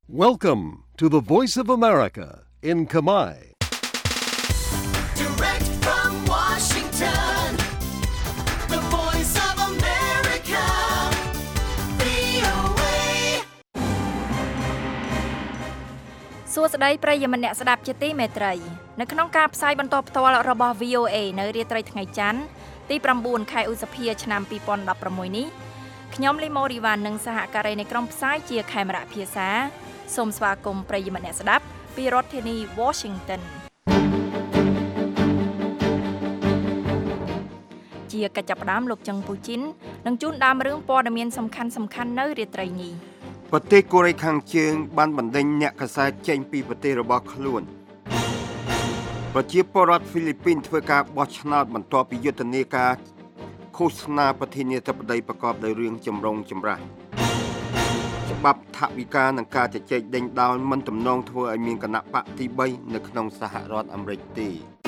Welcome to the Voice of America in Khmer. Direct from Washington, the Voice of America, VOA. សួស្តីប្រិយមិត្តអ្នកស្ដាប់ជាទីមេត្រីនៅក្នុងការផ្សាយបន្តផ្ទាល់របស់ VOA នៅរាត្រីថ្ងៃច័ន្ទទី9ខែឧសភាឆ្នាំ2016នេះខ្ញុំលីម៉ូរីវ៉ាន់និងសហការីនៃក្រុមផ្សាយជាខេមរៈភាសាសូមស្វាគមន៍ប្រិយមិត្តអ្នកស្ដាប់ពីរដ្ឋធានី Washington ជាកិច្ចចាប់ផ្ដើមលោកចឹងពូជីននឹងជូនដើមរឿងព័ត៌មានសំខាន់ៗនៅរាត្រីនេះប្រទេសកូរ៉េខាងជើងបានបណ្ដេញអ្នកកាសែតចេញពីប្រទេសរបស់ខ្លួនប្រជាពលរដ្ឋហ្វីលីពីនធ្វើការបោះឆ្នោតបន្ទាប់ពីយុទ្ធនាការឃោសនាប្រធានាធិបតីប្រកបដោយរឿងចម្រុងចម្រាស់ច្បាប់ថវិកានិងការជជែកដេញដោលមិនទំនងធ្វើឲ្យមានគណៈបកទី3នៅក្នុងសហរដ្ឋអាមេរិកទេ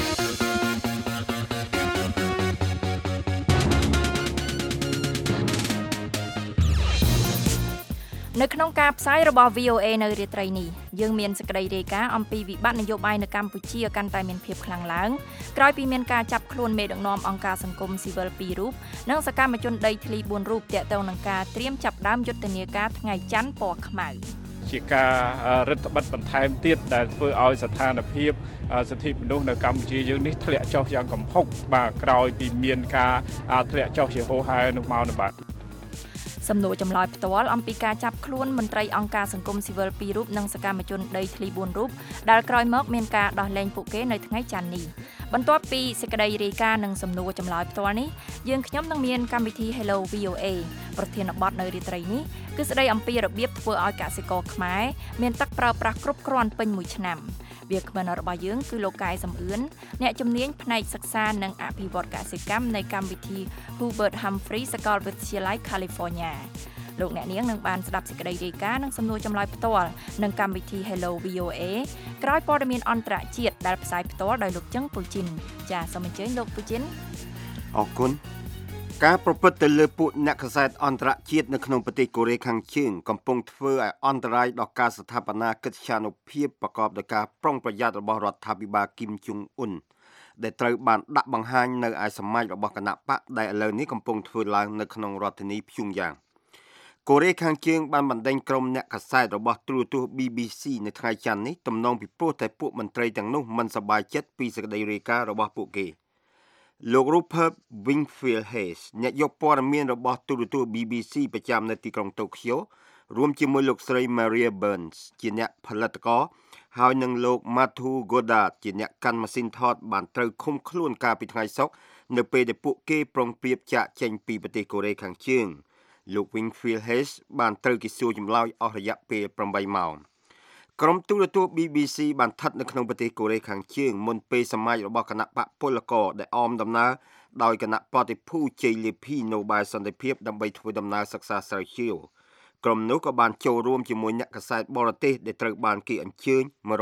នៅក្នុងការផ្សាយរបស់ VOA នៅរាត្រីនេះយើងមានសេចក្តីរាយការណ៍អំពីវិបត្តិនយោបាយនៅកម្ពុជាកាន់តែមានភាពខ្លាំងឡើងក្រោយពីមានការចាប់ខ្លួនមេដឹកនាំអង្គការសង្គមស៊ីវិល2រូបនិងសកម្មជនដីធ្លី4រូបទាក់ទងនឹងការត្រៀមចាប់ផ្ដើមយុទ្ធនាការថ្ងៃច័ន្ទពណ៌ខ្មៅជាការរដ្ឋបិទបន្ថែមទៀតដែលធ្វើឲ្យស្ថានភាពសិទ្ធិមនុស្សនៅកម្ពុជាយើងនេះធ្លាក់ចុះយ៉ាងគំហុកបាទក្រោយពីមានការធ្លាក់ចុះជាហូរហែនោះមកនៅបាទសំណួរចម្លើយផ្ទាល់អំពីការចាប់ខ្លួនមន្ត្រីអង្គការសង្គមស៊ីវិល2រូបនិងសកម្មជនដីធ្លី4រូបដែលក្រោយមកមានការដោះលែងពួកគេនៅថ្ងៃច័ន្ទនេះបន្ទាប់ពីសេចក្តីរាយការណ៍និងសំណួរចម្លើយផ្ទាល់នេះយើងខ្ញុំនឹងមានកម្មវិធី Hello VOA ប្រធានបទនៅរាត្រីនេះគឺស្ដីអំពីរបៀបធ្វើឲ្យកសិករខ្មែរមានទឹកប្រើប្រាស់គ្រប់គ្រាន់ពេញមួយឆ្នាំវាគ្មិនរបស់យើងគឺលោកកែសំអឿនអ្នកជំនាញផ្នែកសិក្សានិងអភិវឌ្ឍកសិកម្មនៃកម្មវិធី Hubert Humphrey សាកលវិទ្យាល័យ California លោកអ្នកនាងនឹងបានស្ដាប់សេចក្តីរាយការណ៍និងសំណួរចម្លើយផ្ទាល់នឹងកម្មវិធី Hello VOA ក្រោយព័ត៌មានអន្តរជាតិដែលផ្សាយផ្ទាល់ដោយលោកចឹងពូជីនចាសសូមអញ្ជើញលោកពូជីនអរគុណការប្រព្រឹត្តទៅលើពួកអ្នកកាសែតអន្តរជាតិនៅក្នុងប្រទេសកូរ៉េខាងជើងកំពុងធ្វើឲ្យអន្តរាយដល់ការស្ថាបនាកិត្យានុភាពប្រកបដោយការប្រុងប្រយ័ត្នរបស់រដ្ឋាភិបាលគីមជុងអ៊ុនដែលត្រូវបានដាក់បង្ហាញនៅឯសមាជរបស់គណៈបកដែលឥឡូវនេះកំពុងធ្វើឡើងនៅក្នុងរដ្ឋធានីព្យុងយ៉ាងកូរ៉េខាងជើងបានបណ្ដេញក្រុមអ្នកកាសែតរបស់ទូរទស្សន៍ BBC នៅថ្ងៃច័ន្ទនេះទំនងពីព្រោះតែពួកមន្ត្រីទាំងនោះមិនសប្បាយចិត្តពីសេចក្តីរាយការណ៍របស់ពួកគេលោក Rupert Wingfield Hayes អ្នកយកព័ត៌មានរបស់ទូរទស្សន៍ BBC ប្រចាំនៅទីក្រុងតូក្យូរួមជាមួយលោកស្រី Maria Burns ជាអ្នកផលិតករហើយនិងលោក Matthew Goddard ជាអ្នកកាន់ម៉ាស៊ីនថតបានត្រូវឃុំខ្លួនកាលពីថ្ងៃសុក្រនៅពេលដែលពួកគេប្រុងប្រៀបចាកចេញពីប្រទេសកូរ៉េខាងជើងលោក Wingfield Hayes បានត្រូវគេសួរចម្លើយអស់រយៈពេល8ម៉ោងក្រុមទូរទស្សន៍ BBC បានស្ថិតនៅក្នុងប្រទេសកូរ៉េខាងជើងមុនពេលសមាជរបស់គណៈបកពលករដែលអមដំណើរដោយគណៈបតិភូជ័យលាភីនៅបាយសន្តិភាពដើម្បីធ្វើដំណើរសិក្សាស្រាវជ្រាវក្រុមនោះក៏បានចូលរួមជាមួយអ្នកកាសែតបរទេសដែលត្រូវបានគេអញ្ជើញ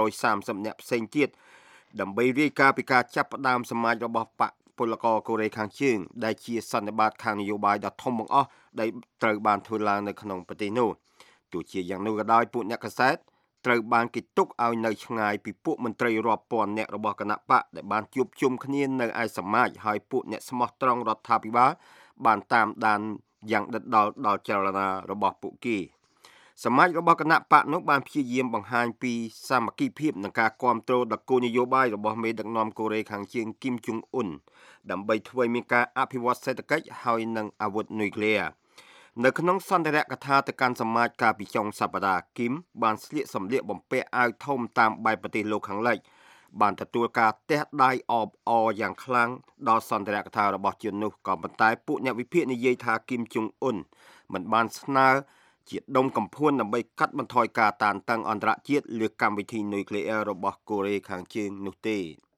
130នាក់ផ្សេងទៀតដើម្បីរាយការណ៍ពីការចាប់ផ្ដើមសមាជរបស់បកពលករកូរ៉េខាងជើងដែលជាសន្និបាតខាងនយោបាយដ៏ធំបង្អស់ដែលត្រូវបានធ្វើឡើងនៅក្នុងប្រទេសនោះទោះជាយ៉ាងនោះក៏ដោយពួកអ្នកកាសែតត្រូវបានគេទុកឲ្យនៅឆ្ងាយពីពួកមន្ត្រីរាប់ពាន់នាក់របស់គណៈបកដែលបានជួបជុំគ្នានៅឯសមាជហើយពួកអ្នកស្មោះត្រង់រដ្ឋាភិបាលបានតាមដានយ៉ាងដិតដល់ចលនារបស់ពួកគេសមាជរបស់គណៈបកនោះបានព្យាយាមបង្ហាញពីសាមគ្គីភាពនិងការគាំទ្រដល់គោលនយោបាយរបស់មេដឹកនាំកូរ៉េខាងជើងគីមជុងអ៊ុនដើម្បីធ្វើឲ្យមានការអភិវឌ្ឍសេដ្ឋកិច្ចហើយនិងអាវុធនុយក្លេអ៊ែរនៅក្នុងសន្ទរកថាទៅកាន់សមាជកាលពីចុងសប្តាហ៍គីមបានស្លៀកសម្លៀកបំពាក់អាវធំតាមបែបប្រទេសលោកខាងលិចបានទទួលការទះដៃអបអរយ៉ាងខ្លាំងដល់សន្ទរកថារបស់ជននោះក៏ប៉ុន្តែពួកអ្នកវិភាគនិយាយថាគីមជុងអ៊ុនមិនបានស្នើជាដុំកំភួនដើម្បីកាត់បន្ថយការតានតឹងអន្តរជាតិលើកម្មវិធីនុយក្លេអ៊ែររបស់កូរ៉េខាងជើងនោះទេ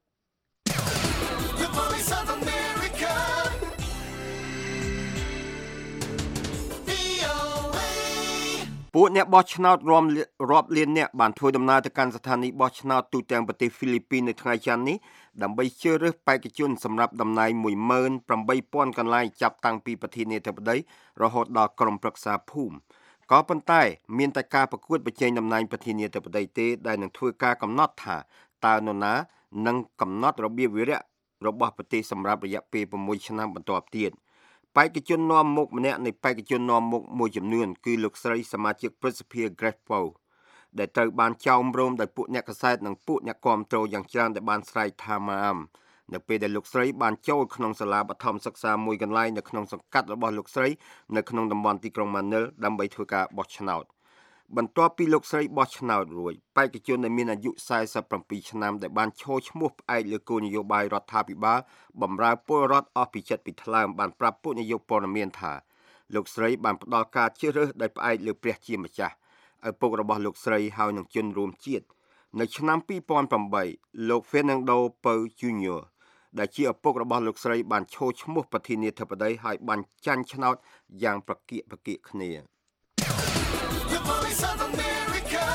ពួកអ្នកបោះឆ្នោតរាប់លានអ្នកបានធ្វើដំណើរទៅកាន់ស្ថានីយបោះឆ្នោតទូទាំងប្រទេសហ្វីលីពីននៅថ្ងៃច័ន្ទនេះដើម្បីជ្រើសរើសបេក្ខជនសម្រាប់តំណែង 18000 កន្លែងចាប់តាំងពីប្រធានាធិបតីរហូតដល់ក្រុមប្រឹក្សាភូមិក៏ប៉ុន្តែមានតែការប្រកួតប្រជែងតំណែងប្រធានាធិបតីទេដែលនឹងធ្វើការកំណត់ថាតើនរណានឹងកំណត់របៀបវិរៈរបស់ប្រទេសសម្រាប់រយៈពេល6ឆ្នាំបន្ទាប់ទៀតបេក្ខជននាំមុខម្នាក់នៃបេក្ខជននាំមុខមួយចំនួនគឺលោកស្រីសមាជិកព្រឹទ្ធសភា Grace Poe ដែលត្រូវបានចោមរោមដោយពួកអ្នកកាសែតនិងពួកអ្នកគាំទ្រយ៉ាងច្រើនដែលបានស្រែកថាម៉ាមនៅពេលដែលលោកស្រីបានចូលក្នុងសាលាបឋមសិក្សាមួយកន្លែងនៅក្នុងសង្កាត់របស់លោកស្រីនៅក្នុងតំបន់ទីក្រុងម៉ានីលដើម្បីធ្វើការបោះឆ្នោតបន្ទាប់ពីលោកស្រីបោះឆ្នោតរួចបេក្ខជនដែលមានអាយុ47ឆ្នាំដែលបានឈរឈ្មោះផ្អែកលើគោលនយោបាយរដ្ឋាភិបាលបម្រើពលរដ្ឋអស់ពីចិត្តពីថ្លើមបានប្រាប់ពួកនាយកព័ត៌មានថាលោកស្រីបានផ្ដល់ការជ្រើសរើសដោយផ្អែកលើព្រះជាម្ចាស់ឪពុករបស់លោកស្រីហើយនឹងជនរួមជាតិនៅឆ្នាំ2008លោក Fernando Poe Jr. ដែលជាឪពុករបស់លោកស្រីបានឈរឈ្មោះប្រធានាធិបតីហើយបានចាញ់ឆ្នោតយ៉ាងប្រកៀកប្រកៀកគ្នា The Voice of America.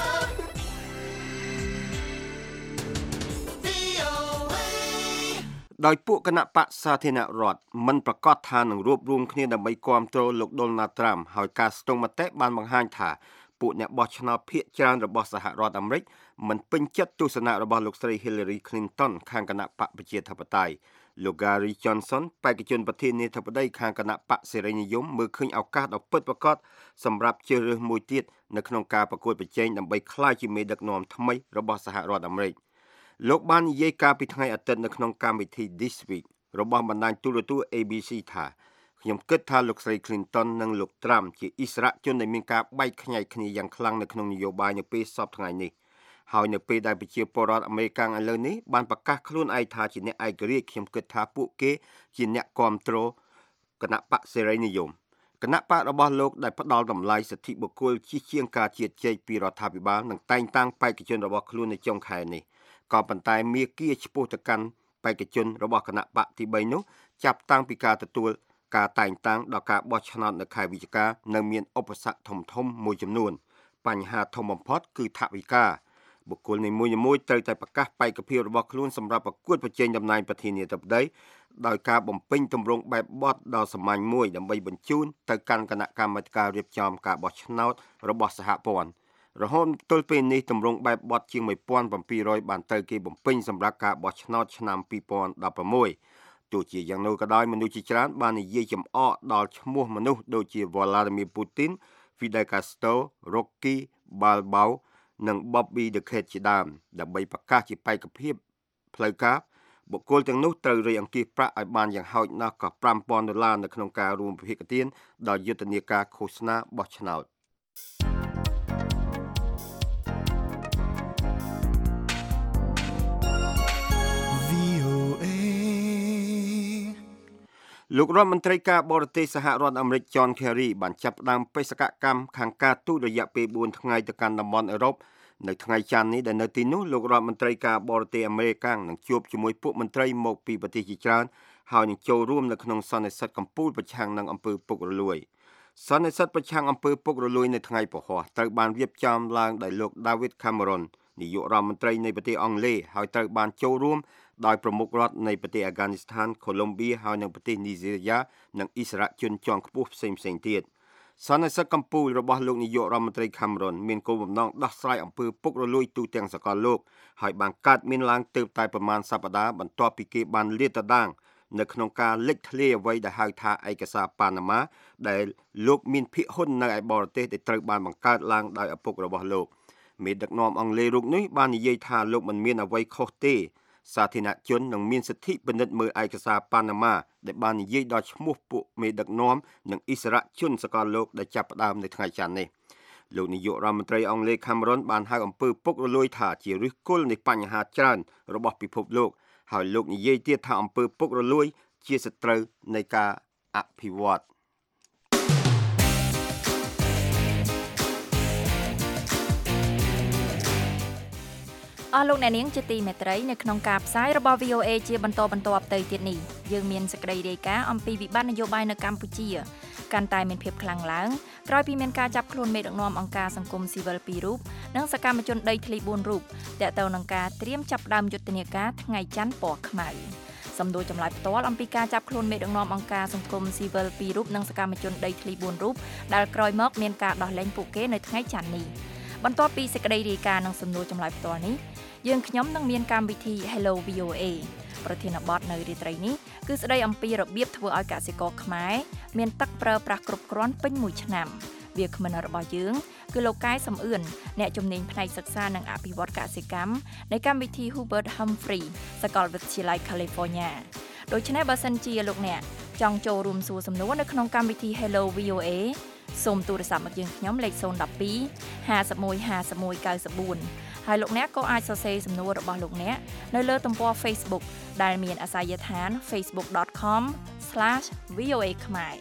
VOA. ដោយពួកគណៈបក្សសាធារណរដ្ឋមិនប្រកាសថានឹងរួបរวมគ្នាដើម្បីគាំទ្រលោក Donald Trump ហើយការស្ទង់មតិបានបង្ហាញថាពួកអ្នកបោះឆ្នោតភាគច្រើនរបស់សហរដ្ឋអាមេរិកមិនពេញចិត្តទស្សនៈរបស់លោកស្រី Hillary Clinton ខាងគណៈបកប្រជាធិបតេយ្យលោក Gary Johnson បេក្ខជនប្រធានាធិបតីខាងគណៈបកសេរីនិយមមើលឃើញឱកាសដ៏ពិតប្រាកដសម្រាប់ជ្រើសរើសមួយទៀតនៅក្នុងការប្រកួតប្រជែងដើម្បីក្លាយជាមេដឹកនាំថ្មីរបស់សហរដ្ឋអាមេរិកលោកបាននិយាយកាលពីថ្ងៃអាទិត្យនៅក្នុងកម្មវិធី This Week របស់បណ្ដាញទូរទស្សន៍ ABC ថាខ្ញុំគិតថាលោកស្រី Clinton និងលោក Trump ជាអិសរាជជនដែលមានការបែកខ្ញែកគ្នាយ៉ាងខ្លាំងនៅក្នុងនយោបាយនៅពេលសពថ្ងៃនេះហើយនៅពេលដែលប្រជាពលរដ្ឋអាមេរិកឥឡូវនេះបានប្រកាសខ្លួនឯងថាជាអ្នកឯករាជ្យខ្ញុំគិតថាពួកគេជាអ្នកគាំទ្រគណៈបកសេរីនិយមគណៈបករបស់លោកដែលផ្ដាល់តម្លៃសិទ្ធិបុគ្គលជាងការជៀតជែកពីរដ្ឋាភិបាលនិងតែងតាំងបេក្ខជនរបស់ខ្លួននៅចុងខែនេះក៏ប៉ុន្តែមាគ៌ាឆ្ពោះទៅកាន់បេក្ខជនរបស់គណៈបកទី3នោះចាប់តាំងពីការទទួលការតែងតាំងដល់ការបោះឆ្នោតនៅខែវិច្ឆិកានៅមានឧបសគ្គធំមួយចំនួនបញ្ហាធំបំផុតគឺថវិកាបុគ្គលនីមួយៗត្រូវតែប្រកាសបេក្ខភាពរបស់ខ្លួនសម្រាប់ប្រកួតប្រជែងតំណែងប្រធានាធិបតីដោយការបំពេញទម្រង់បែបបទដ៏សាមញ្ញមួយដើម្បីបញ្ជូនទៅកាន់គណៈកម្មាធិការរៀបចំការបោះឆ្នោតរបស់សហព័ន្ធរហូតទល់ពេលនេះទម្រង់បែបបទជាង 1700 បានត្រូវគេបំពេញសម្រាប់ការបោះឆ្នោតឆ្នាំ2016ទោះជាយ៉ាងនោះក៏ដោយមនុស្សជាច្រើនបាននិយាយចំអកដល់ឈ្មោះមនុស្សដូចជា Vladimir Putin, Fidel Castro, Rocky Balboa និង Bobby the Cat ជាដើមដើម្បីប្រកាសជាបេក្ខភាពផ្លូវការបុគ្គលទាំងនោះត្រូវរៃអង្គាសប្រាក់ឲ្យបានយ៉ាងហោចណាស់ក៏$5,000នៅក្នុងការរួមពិភាក្សាទានដល់យុទ្ធនាការឃោសនាបោះឆ្នោតលោករដ្ឋមន្ត្រីការបរទេសសហរដ្ឋអាមេរិក John Kerry បានចាប់ផ្ដើមបេសកកម្មខាងការទូតរយៈពេល4ថ្ងៃទៅកាន់តំបន់អឺរ៉ុបនៅថ្ងៃច័ន្ទនេះដែលនៅទីនោះលោករដ្ឋមន្ត្រីការបរទេសអាមេរិកនឹងជួបជាមួយពួកមន្ត្រីមកពីប្រទេសជាច្រើនហើយនឹងចូលរួមនៅក្នុងសន្និសីទកម្ពុជាប្រឆាំងនឹងអំពើពុករលួយសន្និសីទប្រឆាំងអំពើពុករលួយនៅថ្ងៃពហុត្រូវបានរៀបចំឡើងដោយលោក David Cameron នាយករដ្ឋមន្ត្រីនៃប្រទេសអង់គ្លេសហើយត្រូវបានចូលរួមដោយប្រមុខរដ្ឋនៃប្រទេសអាហ្គានីស្ថាន កូឡុំប៊ីហើយនិងប្រទេសនីហ្សេរីយ៉ានិងអ៊ីស្រាអែលជនជាន់ខ្ពស់ផ្សេងៗទៀតសន្និសីទកម្ពុជារបស់លោកនាយករដ្ឋមន្ត្រី Cameron មានគោលបំណងដោះស្រាយអំពើពុករលួយទូទាំងសកលលោកហើយបានកើតមានឡើងទើបតែប្រមាណសប្តាហ៍បន្ទាប់ពីគេបានលាតត្រដាងនៅក្នុងការលេចធ្លាយអ្វីដែលហៅថាឯកសារប៉ាណាម៉ាដែលលោកមានភាគហ៊ុននៅឯបរទេសដែលត្រូវបានបង្កើតឡើងដោយឪពុករបស់លោកមេដឹកនាំអង់គ្លេសរូបនេះបាននិយាយថាលោកមិនមានអ្វីខុសទេសាធារណជននឹងមានសិទ្ធិពិនិត្យមើលឯកសារប៉ាណាម៉ាដែលបាននិយាយដល់ឈ្មោះពួកមេដឹកនាំនិងអិសរាជជនសកលលោកដែលចាប់ផ្ដើមនៅថ្ងៃច័ន្ទនេះលោកនាយករដ្ឋមន្ត្រីអង់គ្លេស Cameron បានហៅអំពើពុករលួយថាជាឫសគល់នៃបញ្ហាច្រើនរបស់ពិភពលោកហើយលោកនិយាយទៀតថាអំពើពុករលួយជាសត្រូវនៃការអភិវឌ្ឍអស់លោកអ្នកនាងជាទីមេត្រីនៅក្នុងការផ្សាយរបស់ VOA ជាបន្តបន្ទាប់ទៅទៀតនេះយើងមានសេចក្តីរាយការណ៍អំពីវិបត្តិនយោបាយនៅកម្ពុជាកាន់តែមានភាពខ្លាំងឡើងក្រោយពីមានការចាប់ខ្លួនមេដឹកនាំអង្គការសង្គមស៊ីវិល2រូបនិងសកម្មជនដីធ្លី4រូបទាក់ទងនឹងការត្រៀមចាប់ផ្ដើមយុទ្ធនាការថ្ងៃច័ន្ទពណ៌ខ្មៅសសំណួរចម្លើយផ្ទាល់អំពីការចាប់ខ្លួនមេដឹកនាំអង្គការសង្គមស៊ីវិល2រូបនិងសកម្មជនដីធ្លី4រូបដែលក្រោយមកមានការដោះលែងពួកគេនៅថ្ងៃច័ន្ទនេះបន្ទាប់ពីសេចក្តីរាយការណ៍និងសំណួរចម្លើយផ្ទាល់នេះយើងខ្ញុំនឹងមានកម្មវិធី Hello VOA ប្រធានបទនៅរាត្រីនេះគឺស្ដីអំពីរបៀបធ្វើឲ្យកសិករខ្មែរមានទឹកប្រើប្រាស់គ្រប់គ្រាន់ពេញមួយឆ្នាំវាគ្មិនរបស់យើងគឺលោកកែសំអឿនអ្នកជំនាញផ្នែកសិក្សានិងអភិវឌ្ឍកសិកម្មនៃកម្មវិធី Hubert Humphrey សាកលវិទ្យាល័យ California ដូច្នេះបើសិនជាលោកអ្នកចង់ចូលរួមសួរសំណួរនៅក្នុងកម្មវិធី Hello VOA សូមទូរស័ព្ទមកយើងខ្ញុំលេខ012 51 51 94ហើយលោកអ្នកក៏អាចសរសេរសំណួររបស់លោកអ្នកនៅលើទំព័រ Facebook ដែលមានអាសយដ្ឋាន facebook.com/voa ខ្មែរ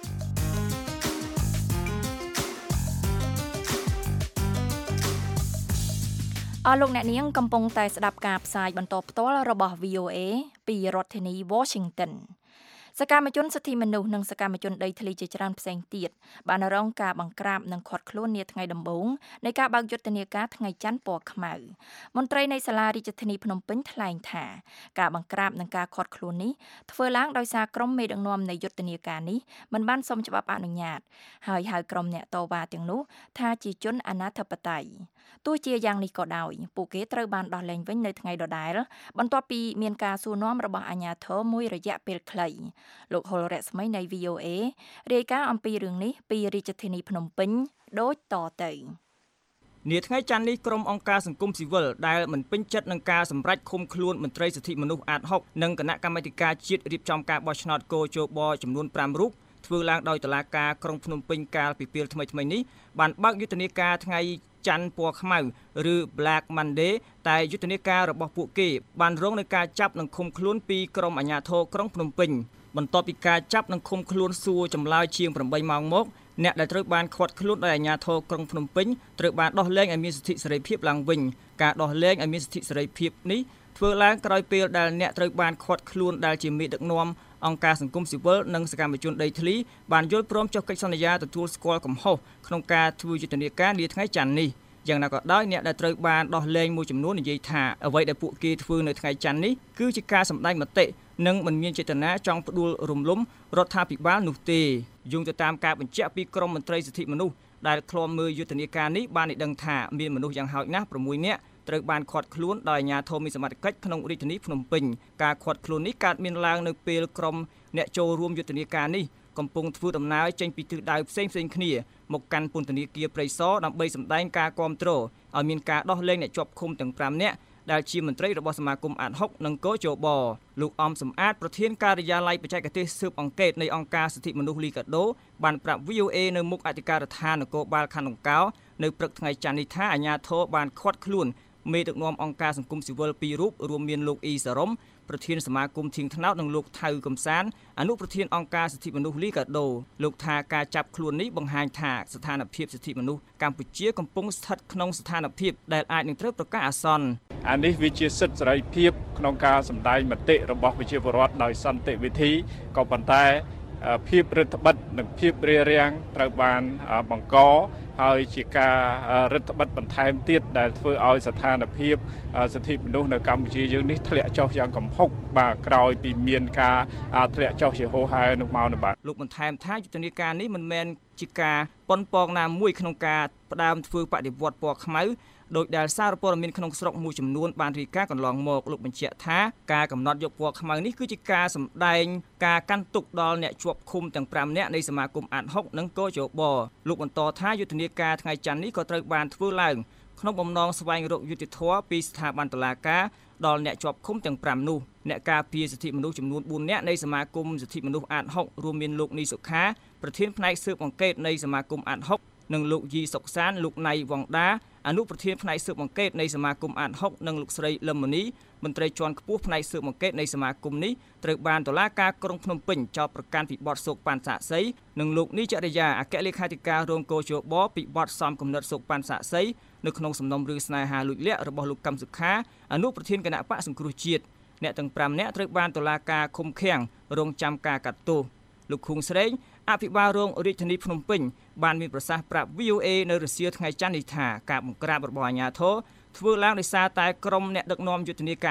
លោកអ្នកនាងកំពុងតែស្ដាប់ការផ្សាយបន្តផ្ទាល់របស់ VOA ពីរដ្ឋធានី Washington សកម្មជនសិទ្ធិមនុស្សនិងសកម្មជនដីធ្លីជាច្រើនផ្សេងទៀតបានរងការបង្ក្រាបនិងឃាត់ខ្លួននាថ្ងៃដំបូងនៃការបើកយុទ្ធនាការថ្ងៃច័ន្ទពណ៌ខ្មៅមន្ត្រីនៃសាលារាជធានីភ្នំពេញថ្លែងថាការបង្ក្រាបនិងការឃាត់ខ្លួននេះធ្វើឡើងដោយសារក្រុមមេដឹកនាំនៃយុទ្ធនាការនេះមិនបានសុំច្បាប់អនុញ្ញាតហើយហៅក្រុមអ្នកតវ៉ាទាំងនោះថាជាជនអនាធិបតេយ្យទោះជាយ៉ាងនេះក៏ដោយពួកគេត្រូវបានដោះលែងវិញនៅថ្ងៃដដែលបន្ទាប់ពីមានការសួរនាំរបស់អាជ្ញាធរមួយរយៈពេលខ្លីលោកហុលរស្មីនៃ VOA រាយការណ៍អំពីរឿងនេះពីរាជធានីភ្នំពេញដូចតទៅនាថ្ងៃច័ន្ទនេះក្រុមអង្គការសង្គមស៊ីវិលដែលមិនពេញចិត្តនឹងការសម្រេចឃុំខ្លួនមន្ត្រីសិទ្ធិមនុស្សអាត6និងគណៈកម្មាធិការជាតិរៀបចំការបោះឆ្នោតកោជបចំនួន5រូបធ្វើឡើងដោយតុលាការក្រុងភ្នំពេញកាលពីពេលថ្មីៗនេះបានបើកយុទ្ធនាការថ្ងៃច័ន្ទពណ៌ខ្មៅឬ Black Monday តែយុទ្ធនាការរបស់ពួកគេបានរងនឹងការចាប់និងឃុំខ្លួនពីក្រុមអាជ្ញាធរក្រុងភ្នំពេញបន្ទាប់ពីការចាប់និងឃុំខ្លួនសួរចម្លើយជាង8ម៉ោងមកអ្នកដែលត្រូវបានឃាត់ខ្លួនដោយអាជ្ញាធរក្រុងភ្នំពេញត្រូវបានដោះលែងឲ្យមានសិទ្ធិសេរីភាពឡើងវិញការដោះលែងឲ្យមានសិទ្ធិសេរីភាពនេះធ្វើឡើងក្រោយពេលដែលអ្នកត្រូវបានឃាត់ខ្លួនដែលជាមេដឹកនាំអង្គការសង្គមស៊ីវិលនិងសកម្មជនដីធ្លីបានយល់ព្រមចុះកិច្ចសន្យាទទួលស្គាល់កំហុសក្នុងការធ្វើយុទ្ធនាការនាថ្ងៃច័ន្ទនេះយ៉ាងណាក៏ដោយអ្នកដែលត្រូវបានដោះលែងមួយចំនួននិយាយថាអ្វីដែលពួកគេធ្វើនៅថ្ងៃច័ន្ទនេះគឺជាការសម្ដែងមតិនិងមិនមានចេតនាចង់ផ្ដួលរំលំរដ្ឋាភិបាលនោះទេយោងទៅតាមការបញ្ជាក់ពីក្រមមន្ត្រីសិទ្ធិមនុស្សដែលឃ្លាំមើលយុទ្ធនាការនេះបានឲ្យដឹងថាមានមនុស្សយ៉ាងហោចណាស់6នាក់ត្រូវបានឃាត់ខ្លួនដោយអាជ្ញាធរមានសមត្ថកិច្ចក្នុងរាជធានីភ្នំពេញការឃាត់ខ្លួននេះកើតមានឡើងនៅពេលក្រុមអ្នកចូលរួមយុទ្ធនាការនេះកំពុងធ្វើដំណើរចេញពីទិសដៅផ្សេងៗគ្នាមកកាន់ពន្ធនាគារព្រៃសរដើម្បីសម្ដែងការគាំទ្រឲ្យមានការដោះលែងអ្នកជាប់ឃុំទាំង5នាក់ដែលជាមន្ត្រីរបស់សមាគមអាត6និងកោជបលោកអំសំអាតប្រធានការិយាល័យបច្ចេកទេសស៊ើបអង្កេតនៃអង្គការសិទ្ធិមនុស្សលីកាដូបានប្រាប់ VOA នៅមុខអធិការដ្ឋាននគរបាលខណ្ឌដង្កោនៅព្រឹកថ្ងៃច័ន្ទនេះថាអាជ្ញាធរបានឃាត់ខ្លួនមេដឹកនាំអង្គការសង្គមស៊ីវិល2រូបរួមមានលោកអ៊ីសារ៉ុមប្រធានសមាគមធៀងថ្នោតនិងលោកថៅកំសានអនុប្រធានអង្គការសិទ្ធិមនុស្សលីកាដូលោកថាការចាប់ខ្លួននេះបង្ហាញថាស្ថានភាពសិទ្ធិមនុស្សកម្ពុជាកំពុងស្ថិតក្នុងស្ថានភាពដែលអាចនឹងត្រូវប្រកាសអាសន្នអានេះវាជាសិទ្ធិសេរីភាពក្នុងការសម្ដែងមតិរបស់ប្រជាពលរដ្ឋដោយសន្តិវិធីក៏ប៉ុន្តែភាពរដ្ឋបិទនិងភាពរារាំងត្រូវបានបង្កហើយជាការរដ្ឋបិទបន្ថែមទៀតដែលធ្វើឲ្យស្ថានភាពសិទ្ធិមនុស្សនៅកម្ពុជាយើងនេះធ្លាក់ចុះយ៉ាងគំហុកបាទក្រោយពីមានការធ្លាក់ចុះជាហូរហែនោះមកបាទលោកបន្ថែមថាយុទ្ធនាការនេះមិនមែនជាការប៉ុនប៉ងណាមួយក្នុងការផ្ដើមធ្វើបដិវត្តពណ៌ខ្មៅដោយដែលសារព័ត៌មានក្នុងស្រុកមួយចំនួនបានរាយការណ៍កន្លងមកលោកបញ្ជាក់ថាការកំណត់យកពណ៌ខ្មៅនេះគឺជាការសម្ដែងការកាន់ទុកដល់អ្នកជាប់ឃុំទាំង5នាក់នៃសមាគមអាត6និងកោជបលោកបន្តថាយុទ្ធនាការថ្ងៃច័ន្ទនេះក៏ត្រូវបានធ្វើឡើងក្នុងបំណងស្វែងរកយុត្តិធម៌ពីស្ថាប័នតុលាការដល់អ្នកជាប់ឃុំទាំង5នោះអ្នកការពារសិទ្ធិមនុស្សចំនួន4នាក់នៃសមាគមសិទ្ធិមនុស្សអាត6រួមមានលោកនីសុខាប្រធានផ្នែកស៊ើបអង្កេតនៃសមាគមអាត6និងលោកយីសុកសានលោកណៃវងដាអនុប្រធានផ្នែកស៊ើបអង្កេតនៃសមាគមអាត6និងលោកស្រីលឹមមនីមន្ត្រីជាន់ខ្ពស់ផ្នែកស៊ើបអង្កេតនៃសមាគមនេះត្រូវបានតុលាការក្រុងភ្នំពេញចោទប្រកាន់ពីបទសោកប៉ាន់សាក់សីនិងលោកនីចរិយាអគ្គលេខាធិការរងកោជបពីបទសំគំនិតសោកប៉ាន់សាក់សីនៅក្នុងសំណុំរឿងស្នេហាលួចលាក់របស់លោកកឹមសុខាអនុប្រធានគណៈបកសង្គ្រោះជាតិអ្នកទាំង5នាក់ត្រូវបានតុលាការឃុំឃាំងរងចាំការកាត់ទោសលោកខួងស្រេងអភិបាលរងរាជធានីភ្នំពេញបានមានប្រសាសន៍ប្រាប់ VOA នៅរសៀលថ្ងៃច័ន្ទនេះថាការបង្ក្រាបរបស់អាជ្ញាធរធ្វើឡើងដោយសារតែក្រុមអ្នកដឹកនាំយុទ្ធនាការនេះ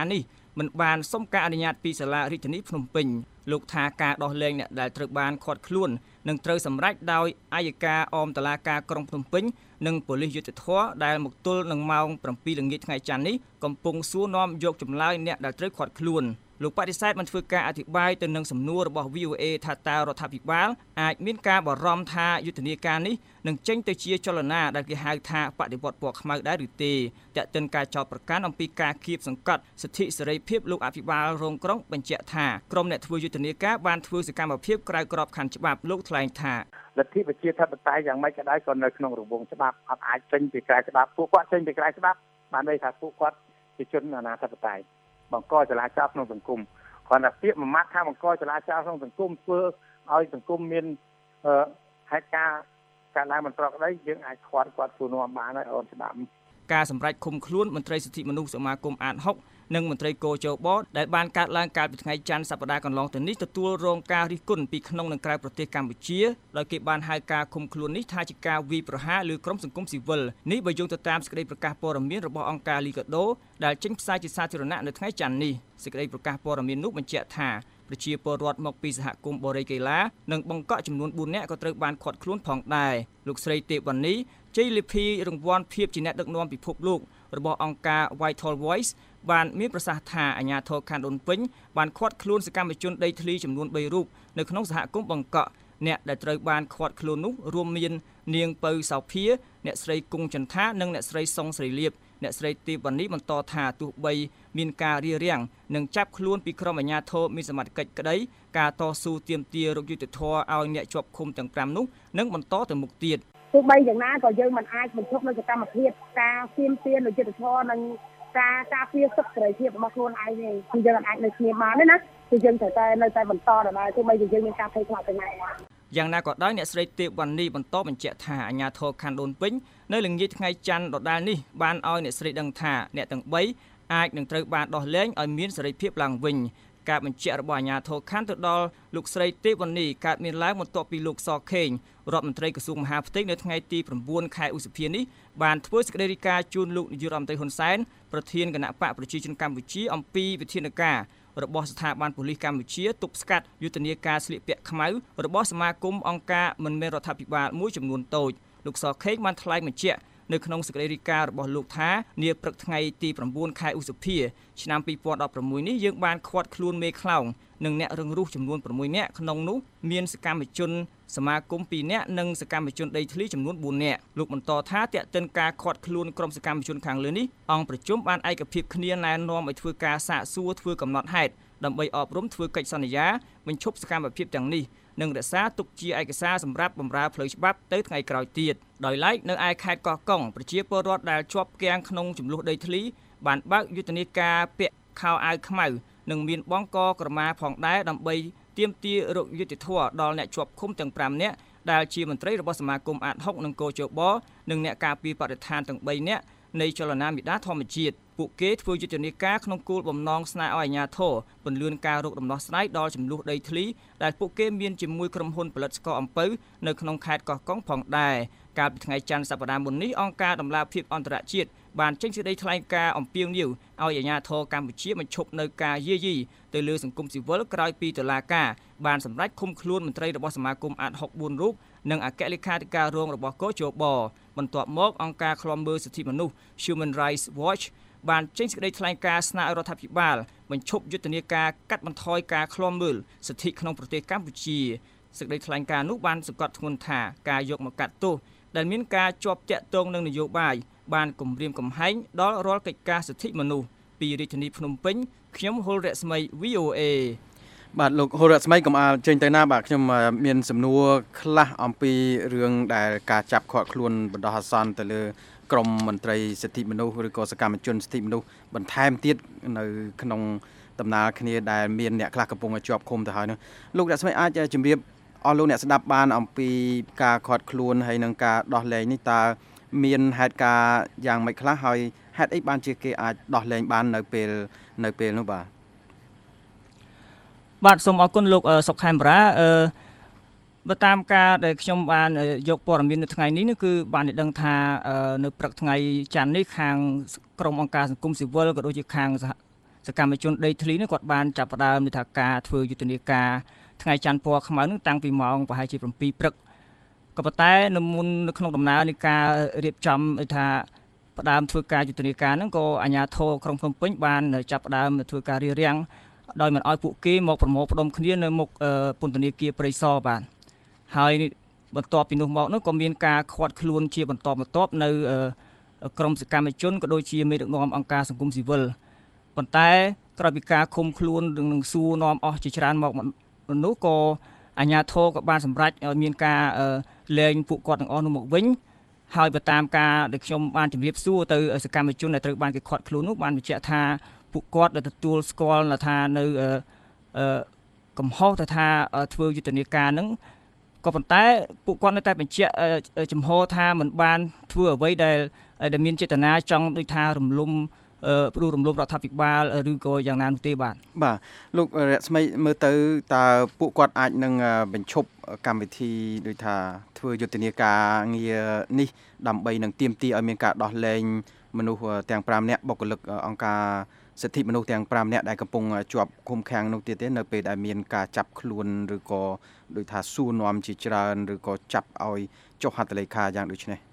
មិនបានសុំការអនុញ្ញាតពីសាលារាជធានីភ្នំពេញលោកថាការដោះលែងអ្នកដែលត្រូវបានឃាត់ខ្លួននឹងត្រូវសម្រេចដោយអាយកាអមតុលាការក្រុងភ្នំពេញនិងប៉ូលីសយុតិធធដែលមកទល់នឹងម៉ោង 7 ល្ងាចថ្ងៃច័ន្ទនេះកំពុងសួរនាំយកចម្លើយអ្នកដែលត្រូវឃាត់ខ្លួនលោកបដិសេធមិនធ្វើការអធិប្បាយទៅនឹងសំណួររបស់ VOA ថាតើរដ្ឋាភិបាលអាចមានការបារម្ភថាយុទ្ធនាការនេះនឹងចេញទៅជាចលនាដែលគេហៅថាបដិវត្តពណ៌ខ្មៅដែរឬទេតែកតិនការចោទប្រកាន់អំពីការគៀបសង្កត់សិទ្ធិសេរីភាពលោកអភិបាលរងក្រុងបញ្ជាក់ថាក្រុមអ្នកធ្វើយុទ្ធនាការបានធ្វើសកម្មភាពក្រៅក្របខ័ណ្ឌច្បាប់លោកថ្លែងថាលទ្ធិប្រជាធិបតេយ្យយ៉ាងម៉េចក៏ដោយក៏នៅក្នុងរង្វង់ច្បាប់អត់អាចចេញពីក្រៅច្បាប់ពួកគាត់ចេញពីក្រៅច្បាប់បានន័យថាពួកគាត់ជាជនអនាធិបតេយ្យបង្កចលាចលក្នុងសង្គមគ្រាន់តែពាក្យមួយម៉ាត់ថាបង្កចលាចលក្នុងសង្គមធ្វើឲ្យសង្គមមានហេតុការណ៍កើតឡើងមិនប្រក្រតីយើងអាចខាត់គាត់សួរនាំបានហើយអូនច្បាប់ការសម្រេចឃុំខ្លួនមន្ត្រីសិទ្ធិមនុស្សសមាគមអាត6និងមន្ត្រីគោជបដែលបានកើតឡើងកាលពីថ្ងៃច័ន្ទសប្តាហ៍កន្លងទៅនេះទទួលរងការរិះគន់ពីក្នុងនិងក្រៅប្រទេសកម្ពុជាដោយគេបានហៅការឃុំខ្លួននេះថាជាការវាយប្រហារលើក្រុមសង្គមស៊ីវិលនេះបើយោងទៅតាមសេចក្តីប្រកាសព័ត៌មានរបស់អង្គការលីកាដូដែលចេញផ្សាយជាសាធារណៈនៅថ្ងៃច័ន្ទនេះសេចក្តីប្រកាសព័ត៌មាននោះបញ្ជាក់ថាប្រជាពលរដ្ឋមកពីសហគមន៍បូរីកេឡានិងបង្កក់ចំនួន4នាក់ក៏ត្រូវបានឃាត់ខ្លួនផងដែរលោកស្រីទេពវណ្ណីជ័យលាភីរង្វាន់ភាពជាអ្នកដឹកនាំពិភពលោករបស់អង្គការ Vital Voice បានមានប្រសាសន៍ថាអាជ្ញាធរខណ្ឌដូនពេញបានឃាត់ខ្លួនសកម្មជនដីធ្លីចំនួន3រូបនៅក្នុងសហគមន៍បង្កក់អ្នកដែលត្រូវបានឃាត់ខ្លួននោះរួមមាននាងពៅសោភាអ្នកស្រីគង់ចន្ទានិងអ្នកស្រីសុងស្រីលៀបអ្នកស្រីទេពវណ្ណីបន្តថាទោះបីមានការរារាំងនិងចាប់ខ្លួនពីក្រុមអាជ្ញាធរមានសមត្ថកិច្ចក្តីការតស៊ូទាមទាររកយុត្តិធម៌ឲ្យអ្នកជាប់ឃុំទាំង5នោះនឹងបន្តទៅមុខទៀតទោះបីយ៉ាងណាក៏យើងមិនអាចបញ្ឈប់នៅសកម្មភាពការទាមទារយុត្តិធម៌និងការពារសិទ្ធិសេរីភាពរបស់ខ្លួនឯងទេគឺយើងអាចនៅគ្នាបានទេណាគឺយើងត្រូវតែនៅតែបន្តដល់ទោះបីយើងមានការភ័យខ្លាចទៅណាយ៉ាងណាក៏ដោយអ្នកស្រីទេពវណ្ណីបន្តបញ្ជាក់ថាអាជ្ញាធរខណ្ឌដូនពេញនៅល្ងាចថ្ងៃច័ន្ទដដែលនេះបានឲ្យអ្នកស្រីដឹងថាអ្នកទាំង3អាចនឹងត្រូវបានដោះលែងឲ្យមានសេរីភាពឡើងវិញការបញ្ជាក់របស់អាជ្ញាធរខណ្ឌទៅដល់លោកស្រីទេពវណ្ណីកើតមានឡើងបន្ទាប់ពីលោកសខេងរដ្ឋមន្ត្រីក្រសួងមហាផ្ទៃនៅថ្ងៃទី9ខែឧសភានេះបានធ្វើសេចក្តីរាយការណ៍ជូនលោកនាយករដ្ឋមន្ត្រីហ៊ុនសែនប្រធានគណៈបកប្រជាជនកម្ពុជាអំពីវិធានការរបស់ស្ថាប័នប៉ូលីសកម្ពុជាទប់ស្កាត់យុទ្ធនាការស្លៀកពាក់ខ្មៅរបស់សមាគមអង្គការមិនមែនរដ្ឋាភិបាលមួយចំនួនតូចលោកសខេងបានថ្លែងបញ្ជាក់នៅក្នុងសេចក្តីរាយការណ៍របស់លោកថានាព្រឹកថ្ងៃទី9ខែឧសភាឆ្នាំ2016នេះយើងបានឃាត់ខ្លួនមេខ្លោងនិងអ្នករងគ្រោះចំនួន6នាក់ក្នុងនោះមានសកម្មជនសមាគម2នាក់និងសកម្មជនដីធ្លីចំនួន4នាក់លោកបន្តថាតេតិនការឃាត់ខ្លួនក្រុមសកម្មជនខាងលើនេះអង្គប្រជុំបានឯកភាពគ្នាណែនាំឲ្យធ្វើការសាកសួរធ្វើកំណត់ហេតុដើម្បីអប់រំធ្វើកិច្ចសន្យាបញ្ឈប់សកម្មភាពទាំងនេះនិងរក្សាទុកជាឯកសារសម្រាប់បម្រើផ្លូវច្បាប់ទៅថ្ងៃក្រោយទៀតដោយឡែកនៅឯខេត្តកោះកុងប្រជាពលរដ្ឋដែលជាប់គាំងក្នុងចំនួនដីធ្លីបានបើកយុទ្ធនាការពាក់ខោអាវខ្មៅនិងមានបងកក្រមាផងដែរដើម្បីទាមទាររកយុត្តិធម៌ដល់អ្នកជាប់ឃុំទាំង5នាក់ដែលជាមន្ត្រីរបស់សមាគមអាត6និងគោជបនិងអ្នកការពារបរិស្ថានទាំង3នាក់នៃចលនាមេដាធម្មជាតិពួកគេធ្វើយុទ្ធនាការក្នុងគោលបំណងស្នើឲ្យអាជ្ញាធរពន្យាការរកដំណោះស្រាយដល់ចំនួនដីធ្លីដែលពួកគេមានជាមួយក្រុមហ៊ុនផលិតស្ករអំពៅនៅក្នុងខេត្តកោះកុងផងដែរកាលពីថ្ងៃច័ន្ទសប្តាហ៍មុននេះអង្គការដំឡាភិបអន្តរជាតិបានចេញសេចក្តីថ្លែងការណ៍អំពាវនាវឲ្យអាជ្ញាធរកម្ពុជាបញ្ឈប់នៅការយាយីទៅលើសង្គមស៊ីវិលក្រោយពីតុលាការបានសម្រេចឃុំខ្លួនមន្ត្រីរបស់សមាគមអាត6 4រូបនិងអគ្គលេខាធិការរងរបស់កោជបបន្ទាប់មកអង្គការឃ្លាំមើលសិទ្ធិមនុស្ស Human Rights Watch បានចេញសេចក្តីថ្លែងការណ៍ស្នើឲ្យរដ្ឋាភិបាលបញ្ឈប់យុទ្ធនាការកាត់បន្ថយការឃ្លាំមើលសិទ្ធិក្នុងប្រទេសកម្ពុជាសេចក្តីថ្លែងការណ៍នោះបានសង្កត់ធ្ងន់ថាការយកមកកាត់ទោសដែលមានការជាប់ទាក់ទងនឹងនយោបាយបានគំរាមកំហែងដល់រាល់កិច្ចការសិទ្ធិមនុស្សពីរាជធានីភ្នំពេញខ្ញុំហុលរស្មី VOA បាទលោកហុលរស្មីកុំអាលចេញទៅណាបាទខ្ញុំមានសំណួរខ្លះអំពីរឿងដែលការចាប់ឃាត់ខ្លួនបណ្ដោះអាសន្នទៅលើក្រមមន្ត្រីសិទ្ធិមនុស្សឬក៏សកម្មជនសិទ្ធិមនុស្សបន្ថែមទៀតនៅក្នុងដំណើរគ្នាដែលមានអ្នកខ្លះកំពុងជាប់ឃុំទៅហើយនោះលោករស្មីអាចជម្រាបអស់លោកអ្នកស្ដាប់បានអំពីការឃាត់ខ្លួនហើយនឹងការដោះលែងនេះតើមានហេតុការណ៍យ៉ាងម៉េចខ្លះហើយហេតុអីបានជាគេអាចដោះលែងបាននៅពេលនោះបាទសូមអរគុណលោកសុកខេមរាបើតាមការដែលខ្ញុំបានយកព័ត៌មាននៅថ្ងៃនេះគឺបានដឹងថានៅព្រឹកថ្ងៃច័ន្ទនេះខាងក្រុមអង្គការសង្គមស៊ីវិលក៏ដូចជាខាងសកម្មជនដីធ្លីនេះគាត់បានចាប់ផ្ដើមនៃថាការធ្វើយុទ្ធនាការថ្ងៃច័ន្ទពណ៌ខ្មៅនឹងតាំងពីម៉ោងប្រហែលជា7ព្រឹកក៏ប៉ុន្តែនៅមុននៅក្នុងដំណើរនៃការរៀបចំថាផ្ដើមធ្វើការយុទ្ធនាការហ្នឹងក៏អាជ្ញាធរក្រុងភ្នំពេញបានចាប់ផ្ដើមធ្វើការរារាំងដោយមិនឲ្យពួកគេមកប្រមូលផ្ដុំគ្នានៅមុខពន្ធនាគារព្រៃសរបាទហើយបន្ទាប់ពីនោះមកនោះក៏មានការឃាត់ខ្លួនជាបន្តបន្ទាប់នៅក្រុមសកម្មជនក៏ដូចជាមេដឹកនាំអង្គការសង្គមស៊ីវិលប៉ុន្តែក្រោយពីការឃុំខ្លួននឹងសួរនាំអស់ជាច្រើនមកនោះក៏អាជ្ញាធរក៏បានសម្រេចឲ្យមានការលែងពួកគាត់ទាំងអស់នោះមកវិញហើយបើតាមការដែលខ្ញុំបានជម្រាបសួរទៅសកម្មជនដែលត្រូវបានគេឃាត់ខ្លួននោះបានបញ្ជាក់ថាពួកគាត់ដែលទទួលស្គាល់ថានៅកំហុសទៅថាធ្វើយុទ្ធនាការហ្នឹងក៏ប៉ុន្តែពួកគាត់នៅតែបញ្ជាក់ចំហថាមិនបានធ្វើអ្វីដែលមានចេតនាចង់ដូចថារំលំរដ្ឋាភិបាលឬក៏យ៉ាងណានោះទេបាទលោករស្មីមើលទៅតើពួកគាត់អាចនឹងបញ្ឈប់កម្មវិធីដូចថាធ្វើយុទ្ធនាការងារនេះដើម្បីនឹងទាមទារឲ្យមានការដោះលែងមនុស្សទាំង5នាក់បុគ្គលិកអង្គការសិទ្ធិមនុស្សទាំង5នាក់ដែលកំពុងជាប់ឃុំឃាំងនោះទៀតទេនៅពេលដែលមានការចាប់ខ្លួនឬក៏ដូចថាសួរនាំជាច្រើនឬក៏ចាប់ឲ្យចុះហត្ថលេខាយ៉ាងដូចនេះ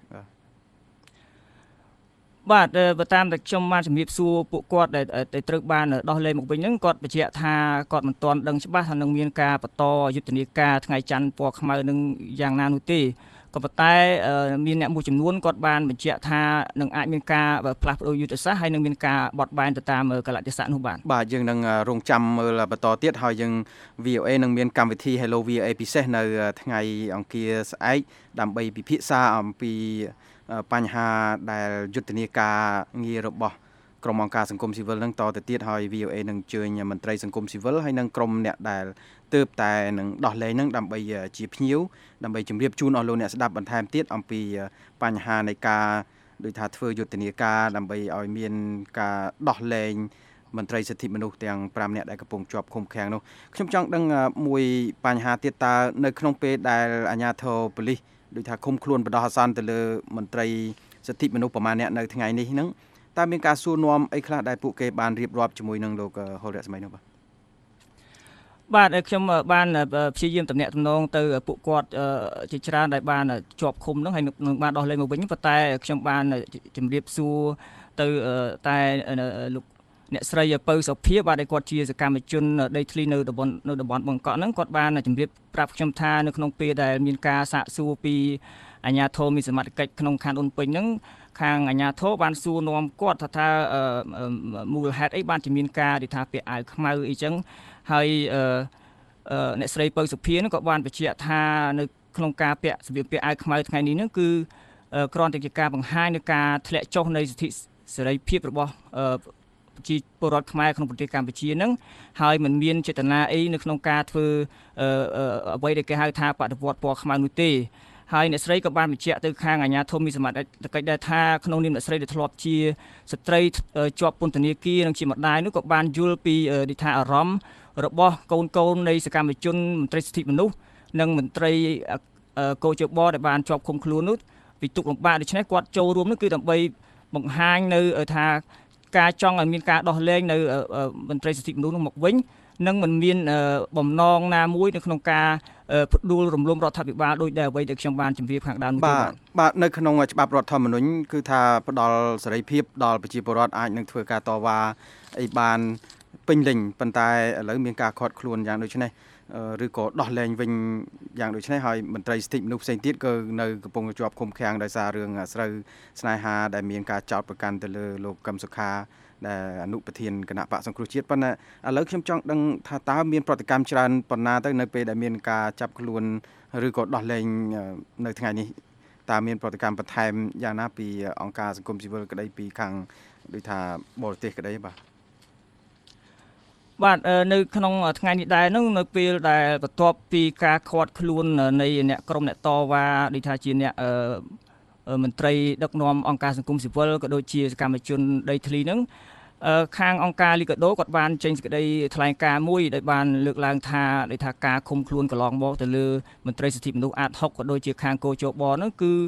បាទបើតាមតែខ្ញុំបានជំរាបសួរពួកគាត់ដែលត្រូវបានដោះលែងមកវិញហ្នឹងគាត់បញ្ជាក់ថាគាត់មិនទាន់ដឹងច្បាស់ថានឹងមានការបន្តយុទ្ធនាការថ្ងៃច័ន្ទពណ៌ខ្មៅនឹងយ៉ាងណានោះទេក៏ប៉ុន្តែមានអ្នកមួយចំនួនគាត់បានបញ្ជាក់ថានឹងអាចមានការផ្លាស់ប្ដូរយុទ្ធសាស្ត្រហើយនឹងមានការបត់បែនទៅតាមកលៈទេសៈនោះបាទយើងនឹងរងចាំមើលបន្តទៀតហើយយើង VOA នឹងមានកម្មវិធី Hello VOA ពិសេសនៅថ្ងៃអង្គារស្អែកដើម្បីពិភាក្សាអំពីបញ្ហាដែលយុទ្ធនាការងាររបស់ក្រុមអង្គការសង្គមស៊ីវិលនឹងតទៅទៀតហើយ VOA នឹងអញ្ជើញមន្ត្រីសង្គមស៊ីវិលហើយនឹងក្រុមអ្នកដែលទើបតែនឹងដោះលែងនឹងដើម្បីជាភ្ញៀវដើម្បីជម្រាបជូនអស់លោកអ្នកស្ដាប់បន្ថែមទៀតអំពីបញ្ហានៃការដូចថាធ្វើយុទ្ធនាការដើម្បីឲ្យមានការដោះលែងមន្ត្រីសិទ្ធិមនុស្សទាំង5នាក់ដែលកំពុងជាប់ឃុំឃាំងនោះខ្ញុំចង់ដឹងមួយបញ្ហាទៀតតើនៅក្នុងពេលដែលអាជ្ញាធរប៉ូលីសដូចថាឃុំខ្លួនបណ្ដោះអាសន្នទៅលើមន្ត្រីសិទ្ធិមនុស្សប្រមាណអ្នកនៅថ្ងៃនេះហ្នឹងតើមានការសួរនាំអីខ្លះដែលពួកគេបានរៀបរាប់ជាមួយនឹងលោកហុលរស្មីនោះបាទខ្ញុំបានព្យាយាមតំណាក់តំណងទៅពួកគាត់ជាច្រើនដែលបានជាប់ឃុំហ្នឹងហើយនឹងបានដោះលែងមកវិញប៉ុន្តែខ្ញុំបានជម្រាបសួរទៅតែលោកអ្នកស្រីពៅសុភាបាទដែលគាត់ជាសកម្មជនដីធ្លីនៅតំបន់បឹងកក់ហ្នឹងគាត់បានជម្រាបប្រាប់ខ្ញុំថានៅក្នុងពេលដែលមានការសាកសួរពីអាជ្ញាធរមានសមត្ថកិច្ចក្នុងខណ្ឌអូនពេញហ្នឹងខាងអាជ្ញាធរបានសួរនាំគាត់ថាមូលហេតុអីបានជាមានការដែលថាពាក់អាវខ្មៅអីចឹងហើយអ្នកស្រីពៅសុភាហ្នឹងក៏បានបញ្ជាក់ថានៅក្នុងការពាក់សម្លៀកបំពាក់អាវខ្មៅថ្ងៃនេះហ្នឹងគឺគ្រាន់តែជាការបង្ហាញនៃការធ្លាក់ចុះនៃសិទ្ធិសេរីភាពរបស់ប្រជាពលរដ្ឋខ្មែរក្នុងប្រទេសកម្ពុជាហ្នឹងហើយមិនមានចេតនាអីនៅក្នុងការធ្វើអ្វីដែលគេហៅថាបដិវត្តពណ៌ខ្មៅនោះទេហើយអ្នកស្រីក៏បានបញ្ជាក់ទៅខាងអាជ្ញាធរមានសមត្ថកិច្ចដែរថាក្នុងនាមអ្នកស្រីដែលធ្លាប់ជាស្ត្រីជាប់ពន្ធនាគារនិងជាម្ដាយនោះក៏បានយល់ពីនិថាអារម្មណ៍របស់កូននៃសកម្មជនមន្ត្រីសិទ្ធិមនុស្សនិងមន្ត្រីកោជបដែលបានជាប់ឃុំខ្លួននោះពីទុកលំបាកដូច្នេះគាត់ចូលរួមនោះគឺដើម្បីបង្ហាញនៅថាការចង់ឲ្យមានការដោះលែងនៅមន្ត្រីសិទ្ធិមនុស្សនោះមកវិញនិងមិនមានបំណងណាមួយនៅក្នុងការផ្ដួលរំលំរដ្ឋាភិបាលដោយដែលអ្វីដែលខ្ញុំបានជម្រាបខាងដើមនោះបាទនៅក្នុងច្បាប់រដ្ឋធម្មនុញ្ញគឺថាផ្ដល់សេរីភាពដល់ប្រជាពលរដ្ឋអាចនឹងធ្វើការតវ៉ាអីបានពេញលេញប៉ុន្តែឥឡូវមានការខាត់ខ្លួនយ៉ាងដូចនេះឬក៏ដោះលែងវិញយ៉ាងដូចនេះហើយមន្ត្រីសិទ្ធិមនុស្សផ្សេងទៀតក៏នៅកំពុងជាប់ឃុំឃាំងដោយសាររឿងស្រូវស្នេហាដែលមានការចោទប្រកាន់ទៅលើលោកកឹមសុខាដែលអនុប្រធានគណៈបកសង្គ្រោះជាតិប៉ុន្តែឥឡូវខ្ញុំចង់ដឹងថាតើមានប្រតិកម្មច្រើនប៉ុណ្ណាទៅនៅពេលដែលមានការចាប់ខ្លួនឬក៏ដោះលែងនៅថ្ងៃនេះតើមានប្រតិកម្មបន្ថែមយ៉ាងណាពីអង្គការសង្គមស៊ីវិលក្តីពីខាងដូចថាបរទេសក្តីបាទនៅក្នុងថ្ងៃនេះដែរនោះនៅពេលដែលបន្ទាប់ពីការឃាត់ខ្លួននៃអ្នកក្រុមអ្នកតវ៉ាដូចថាជាអ្នកមន្ត្រីដឹកនាំអង្គការសង្គមស៊ីវិលក៏ដូចជាសកម្មជនដីធ្លីហ្នឹងខាងអង្គការលីកាដូគាត់បានចេញសេចក្តីថ្លែងការណ៍មួយដែលបានលើកឡើងថាការឃុំខ្លួនកន្លងមកទៅលើមន្ត្រីសិទ្ធិមនុស្សអាត60ក៏ដូចជាខាងកោជបហ្នឹងគឺ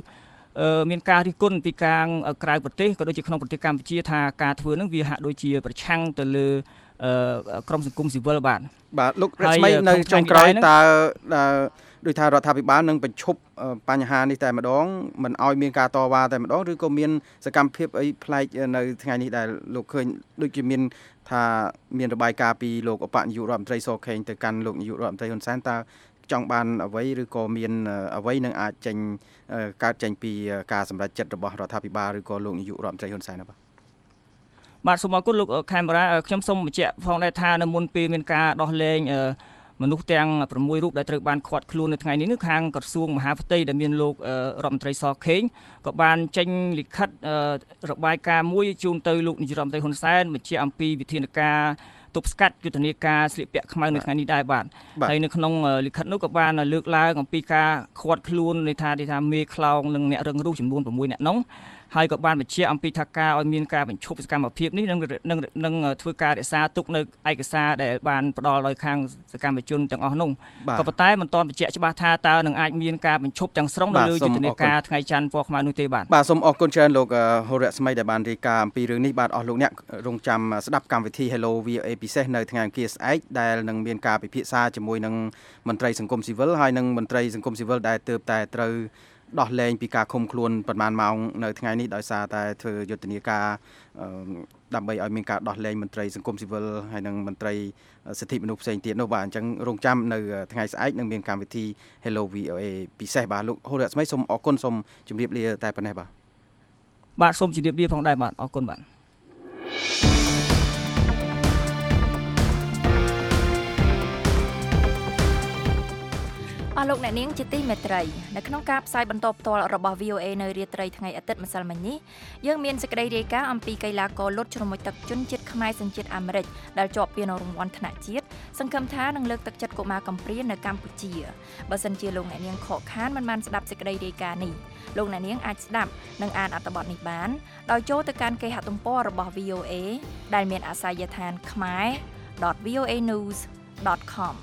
មានការរិះគន់ពីខាងក្រៅប្រទេសក៏ដូចជាក្នុងប្រទេសកម្ពុជាថាការធ្វើនឹងវាហាក់ដូចជាប្រឆាំងទៅលើក្រមសង្គមស៊ីវិលបាទលោករស្មីនៅចុងក្រោយតើដោយថារដ្ឋាភិបាលនឹងបញ្ឈប់បញ្ហានេះតែម្ដងមិនឲ្យមានការតវ៉ាតែម្ដងឬក៏មានសកម្មភាពអីប្លែកនៅថ្ងៃនេះដែលលោកឃើញដូចជាមានថាមានរបាយការណ៍ពីលោកឧបនាយករដ្ឋមន្ត្រីសខេងទៅកាន់លោកនាយករដ្ឋមន្ត្រីហ៊ុនសែនតើចង់បានអ្វីឬក៏មានអ្វីនឹងអាចកើតចេញពីការសម្រេចចិត្តរបស់រដ្ឋាភិបាលឬក៏លោកនាយករដ្ឋមន្ត្រីហ៊ុនសែនបាទសូមអរគុណលោកខេមរាខ្ញុំសូមបញ្ជាក់ផងដែរថានៅមុនពេលមានការដោះលែងមនុស្សទាំង6រូបដែលត្រូវបានឃាត់ខ្លួននៅថ្ងៃនេះនោះខាងក្រសួងមហាផ្ទៃដែលមានលោករដ្ឋមន្ត្រីសខេងក៏បានចេញលិខិតរបាយការណ៍មួយជូនទៅលោកនាយករដ្ឋមន្ត្រីហ៊ុនសែនបញ្ជាក់អំពីវិធានការទប់ស្កាត់យុទ្ធនាការស្លៀកពាក់ខ្មៅនៅថ្ងៃនេះដែរបាទហើយនៅក្នុងលិខិតនោះក៏បានលើកឡើងអំពីការឃាត់ខ្លួននៃថាមេខ្លោងនិងអ្នករឹងរូសចំនួន6អ្នកនោះហើយក៏បានបញ្ជាក់អំពីថាការឲ្យមានការបញ្ឈប់សកម្មភាពនេះនឹងធ្វើការរក្សាទុកនៅឯកសារដែលបានផ្ដល់ដោយខាងសកម្មជនទាំងអស់នោះក៏ប៉ុន្តែមិនទាន់បញ្ជាក់ច្បាស់ថាតើនឹងអាចមានការបញ្ឈប់ទាំងស្រុងនៅលើយុទ្ធនាការថ្ងៃច័ន្ទពណ៌ខ្មៅនោះទេបាទសូមអរគុណច្រើនលោកហូរ៉ាស្មីដែលបានរាយការណ៍អំពីរឿងនេះបាទអស់លោកអ្នករងចាំស្ដាប់កម្មវិធី Hello VOA ពិសេសនៅថ្ងៃអង្គារស្អែកដែលនឹងមានការពិភាក្សាជាមួយនឹងមន្ត្រីសង្គមស៊ីវិលហើយនឹងមន្ត្រីសង្គមស៊ីវិលដែលទើបតែត្រូវដោះលែងពីការឃុំខ្លួនប្រហែលម៉ោងនៅថ្ងៃនេះដោយសារតែធ្វើយុទ្ធនាការដើម្បីឲ្យមានការដោះលែងមន្ត្រីសង្គមស៊ីវិលហើយនិងមន្ត្រីសិទ្ធិមនុស្សផ្សេងទៀតនោះបាទអញ្ចឹងរងចាំនៅថ្ងៃស្អែកនឹងមានកម្មវិធី Hello VOA ពិសេសបាទលោកហូរ៉ាស្មីសូមអរគុណសូមជម្រាបលាតែប៉ុណ្ណេះបាទសូមជម្រាបលាផងដែរបាទអរគុណបាទអស់លោកអ្នកនាងជាទីមេត្រីនៅក្នុងការផ្សាយបន្តផ្ទាល់របស់ VOA នៅរាត្រីថ្ងៃអាទិត្យម្សិលមិញនេះយើងមានសេចក្តីរាយការណ៍អំពីកីឡាករលុតជ្រមុជទឹកជនជាតិខ្មែរសញ្ជាតិអាមេរិកដែលជាប់ពានរង្វាន់ថ្នាក់ជាតិសង្ឃឹមថានឹងលើកទឹកចិត្តកុមារកំព្រានៅកម្ពុជាបើសិនជាលោកអ្នកនាងខកខានមិនបានស្ដាប់សេចក្តីរាយការណ៍នេះលោកអ្នកនាងអាចស្ដាប់និងអានអត្ថបទនេះបានដោយចូលទៅកាន់គេហទំព័ររបស់ VOA ដែលមានអាសយដ្ឋានkhmer.voanews.com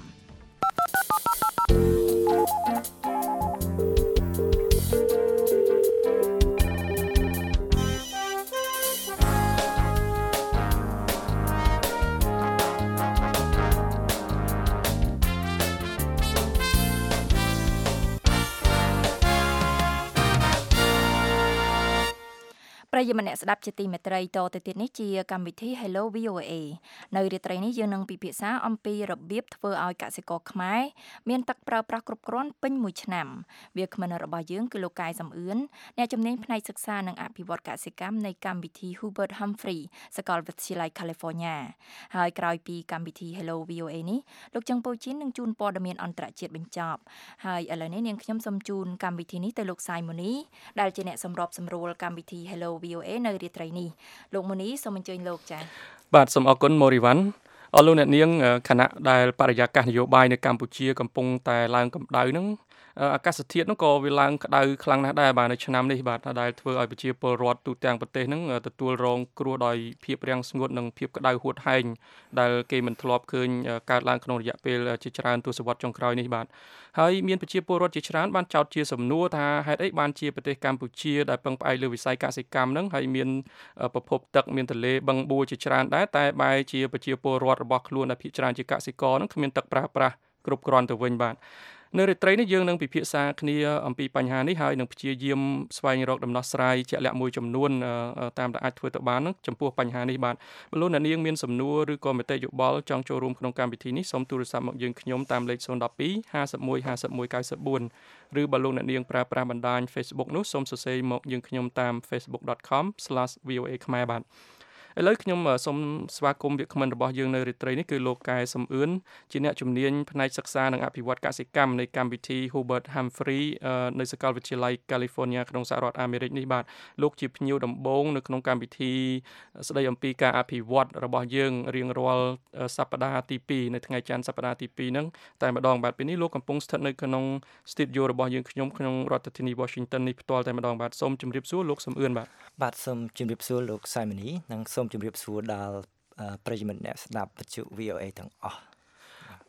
ប្រិយមិត្តអ្នកស្ដាប់ជាទីមេត្រីតទៅទៀតនេះជាកម្មវិធី Hello VOA នៅរាត្រីនេះយើងនឹងពិភាក្សាអំពីរបៀបធ្វើឲ្យកសិករខ្មែរមានទឹកប្រើប្រាស់គ្រប់គ្រាន់ពេញមួយឆ្នាំវាគ្មិនរបស់យើងគឺលោកកាយសំអឿនអ្នកជំនាញផ្នែកសិក្សានិងអភិវឌ្ឍកសិកម្មនៃកម្មវិធី Hubert Humphrey សាកលវិទ្យាល័យ California ហើយក្រោយពីកម្មវិធី Hello VOA នេះលោកចង្ពូជីននឹងជូនព័ត៌មានអន្តរជាតិបញ្ចប់ហើយឥឡូវនេះនាងខ្ញុំសូមជូនកម្មវិធីនេះទៅលោកសាយម៉ូនីដែលជាអ្នកសម្របសម្រួលកម្មវិធី Hello VOA នៅរាត្រីនេះលោកម៉ូនីសូមអញ្ជើញលោកចា៎បាទសូមអរគុណម៉ូរីវ៉ាន់អរលោកអ្នកនាងគណៈដែលបរិយាកាសនយោបាយនៅកម្ពុជាកំពុងតែឡើងកម្ដៅហ្នឹងអាកាសធាតុនោះក៏វាឡើងក្តៅខ្លាំងណាស់ដែរបាទនៅឆ្នាំនេះបាទដែលធ្វើឲ្យប្រជាពលរដ្ឋទូទាំងប្រទេសហ្នឹងទទួលរងគ្រោះដោយភាពរាំងស្ងួតនិងភាពក្តៅហួតហែងដែលគេមិនធ្លាប់ឃើញកើតឡើងក្នុងរយៈពេលជាច្រើនទសវត្សរ៍ចុងក្រោយនេះបាទហើយមានប្រជាពលរដ្ឋជាច្រើនបានចោទជាសំណួរថាហេតុអីបានជាប្រទេសកម្ពុជាដែលពឹងផ្អែកលើវិស័យកសិកម្មហ្នឹងហើយមានប្រភពទឹកមានទន្លេបឹងបួជាច្រើនដែរតែបែរជាប្រជាពលរដ្ឋរបស់ខ្លួនដែលភាគច្រើនជាកសិករហ្នឹងគ្មានទឹកប្រើប្រាស់គ្រប់គ្រាន់ទៅវិញបាទនៅរាត្រីនេះយើងនឹងពិភាក្សាគ្នាអំពីបញ្ហានេះហើយនឹងព្យាយាមស្វែងរកដំណោះស្រាយជាក់លាក់មួយចំនួនតាមដែលអាចធ្វើទៅបានចំពោះបញ្ហានេះបាទបើលោកអ្នកនាងមានសំណួរឬក៏មតិយោបល់ចង់ចូលរួមក្នុងកម្មវិធីនេះសូមទូរស័ព្ទមកយើងខ្ញុំតាមលេខ012 51 51 94ឬបើលោកអ្នកនាងប្រើប្រាស់បណ្ដាញ Facebook នោះសូមសរសេរមកយើងខ្ញុំតាម facebook.com/voa ខ្មែរបាទឥឡូវខ្ញុំសូមស្វាគមន៍វាគ្មិនរបស់យើងនៅរាត្រីនេះគឺលោកកែសំអឿនជាអ្នកជំនាញផ្នែកសិក្សានិងអភិវឌ្ឍកសិកម្មនៃកម្មវិធី Hubert Humphrey នៅសាកលវិទ្យាល័យ California ក្នុងសហរដ្ឋអាមេរិកនេះបាទលោកជាភ្ញៀវដំបូងនៅក្នុងកម្មវិធីស្ដីអំពីការអភិវឌ្ឍរបស់យើងរៀងរាល់សប្តាហ៍ទី2នៅថ្ងៃច័ន្ទសប្តាហ៍ទី2ហ្នឹងតែម្ដងបាទពេលនេះលោកកំពុងស្ថិតនៅក្នុង studio របស់យើងខ្ញុំក្នុងរដ្ឋធានី Washington នេះផ្ទាល់តែម្ដងបាទសូមជម្រាបសួរលោកសំអឿនបាទសូមជម្រាបសួរលោកសាយម៉ានីនិងសូមជម្រាបសួរដល់ប្រិយមិត្តអ្នកស្ដាប់វិទ្យុ VOA ទាំងអស់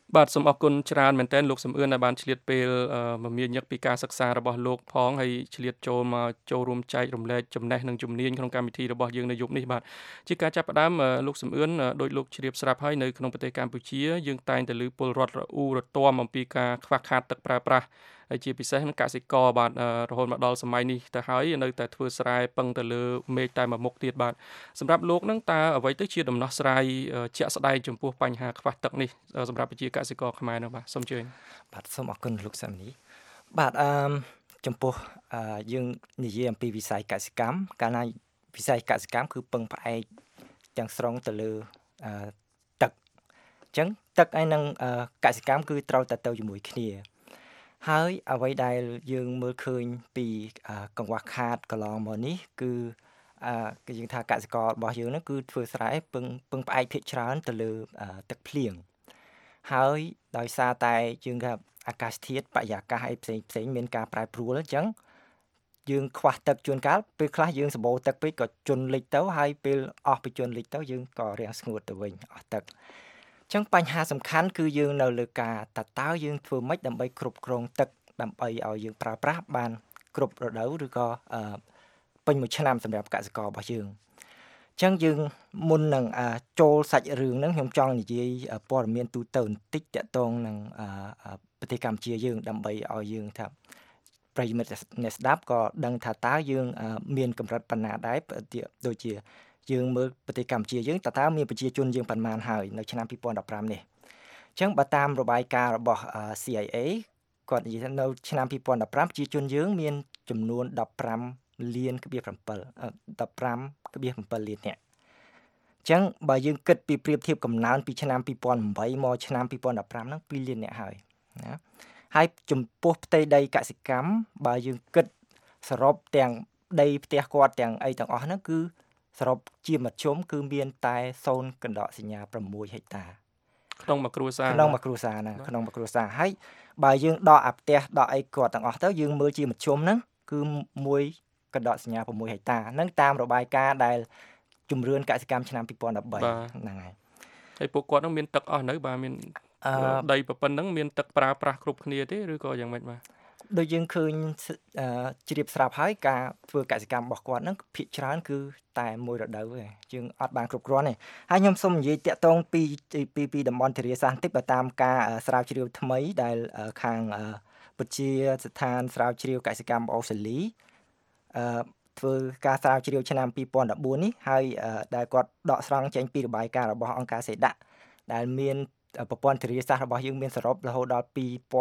បាទសូមអរគុណច្រើនមែនទែនលោកសំអឿនដែលបានឆ្លៀតពេលមមាញឹកពីការសិក្សារបស់លោកផងហើយឆ្លៀតចូលមកចូលរួមចែករំលែកចំណេះនិងជំនាញក្នុងកម្មវិធីរបស់យើងនៅយប់នេះបាទជាការចាប់ផ្ដើមលោកសំអឿនដោយលោកជ្រាបស្រាប់ហើយនៅក្នុងប្រទេសកម្ពុជាយើងតែងតែឮពលរដ្ឋរអ៊ូរទាំអំពីការខ្វះខាតទឹកប្រើប្រាស់ហើយជាពិសេសនឹងកសិករបាទរហូតមកដល់សម័យនេះទៅហើយនៅតែធ្វើស្រែពឹងទៅលើមេឃតែមួយមុខទៀតបាទសម្រាប់លោកនឹងតើអ្វីទៅជាដំណោះស្រាយជាក់ស្ដែងចំពោះបញ្ហាខ្វះទឹកនេះសម្រាប់ប្រជាកសិករខ្មែរនោះបាទសូមអញ្ជើញបាទសូមអរគុណលោកសាមនីបាទចំពោះយើងនិយាយអំពីវិស័យកសិកម្មកាលណាវិស័យកសិកម្មគឺពឹងផ្អែកទាំងស្រុងទៅលើទឹកអញ្ចឹងទឹកហើយនឹងកសិកម្មគឺត្រូវតែទៅជាមួយគ្នាហើយអ្វីដែលយើងមើលឃើញពីកង្វះខាតកន្លងមកនេះគឺយើងថាកសិកររបស់យើងហ្នឹងគឺធ្វើស្រែពឹងផ្អែកភាគច្រើនទៅលើទឹកភ្លៀងហើយដោយសារតែយើងថាអាកាសធាតុបរិយាកាសអីផ្សេងមានការប្រែប្រួលអញ្ចឹងយើងខ្វះទឹកជួនកាលពេលខ្លះយើងសម្បូរទឹកពេកក៏ជន់លិចទៅហើយពេលអស់ពីជន់លិចទៅយើងក៏រាំងស្ងួតទៅវិញអស់ទឹកអញ្ចឹងបញ្ហាសំខាន់គឺយើងនៅលើការតើយើងធ្វើម៉េចដើម្បីគ្រប់គ្រងទឹកដើម្បីឲ្យយើងប្រើប្រាស់បានគ្រប់រដូវឬក៏ពេញមួយឆ្នាំសម្រាប់កសិកររបស់យើងអញ្ចឹងយើងមុននឹងចូលសាច់រឿងហ្នឹងខ្ញុំចង់និយាយព័ត៌មានទូទៅបន្តិចតាក់ទងនឹងប្រទេសកម្ពុជាយើងដើម្បីឲ្យយើងថាប្រិយមិត្តអ្នកស្ដាប់ក៏ដឹងថាតើយើងមានកម្រិតប៉ុណ្ណាដែរដូចជាយើងមើលប្រទេសកម្ពុជាយើងតើមានប្រជាជនយើងប៉ុន្មានហើយនៅឆ្នាំ2015នេះអញ្ចឹងបើតាមរបាយការណ៍របស់ CIA គាត់និយាយថានៅឆ្នាំ2015ប្រជាជនយើងមានចំនួន15.7 លាននាក់អញ្ចឹងបើយើងគិតពីប្រៀបធៀបកំណើនពីឆ្នាំ2008មកឆ្នាំ2015ហ្នឹង2 លាននាក់ហើយណាហើយចំពោះផ្ទៃដីកសិកម្មបើយើងគិតសរុបទាំងដីផ្ទះគាត់ទាំងអីទាំងអស់ហ្នឹងគឺសរុបជាមធ្យមគឺមានតែ0.6 ហិកតាក្នុងមួយគ្រួសារហើយបើយើងដកអាផ្ទះដកអីគាត់ទាំងអស់ទៅយើងមើលជាមធ្យមហ្នឹងគឺ1.6 ហិកតាហ្នឹងតាមរបាយការណ៍ដែលជំរឿនកសិកម្មឆ្នាំ2013ហ្នឹងហើយហើយពួកគាត់នឹងមានទឹកអស់នៅបាទមានដីប៉ុណ្ណឹងមានទឹកប្រើប្រាស់គ្រប់គ្នាទេឬក៏យ៉ាងម៉េចបាទដូចយើងឃើញជ្រាបស្រាប់ហើយការធ្វើកសិកម្មរបស់គាត់ហ្នឹងភាគច្រើនគឺតែមួយរដូវទេយើងអត់បានគ្រប់គ្រាន់ទេហើយខ្ញុំសូមនិយាយតាក់ទងពីតំបន់ធារាសាស្ត្របន្តិចបើតាមការស្រាវជ្រាវថ្មីដែលខាងវិទ្យាស្ថានស្រាវជ្រាវកសិកម្មអូស្ត្រាលីធ្វើការស្រាវជ្រាវឆ្នាំ2014នេះហើយដែលគាត់ដកស្រង់ចេញពីរបាយការណ៍របស់អង្គការសេដាក់ដែលមានប្រព័ន្ធធារាសាស្ត្ររបស់យើងមានសរុបរហូតដល់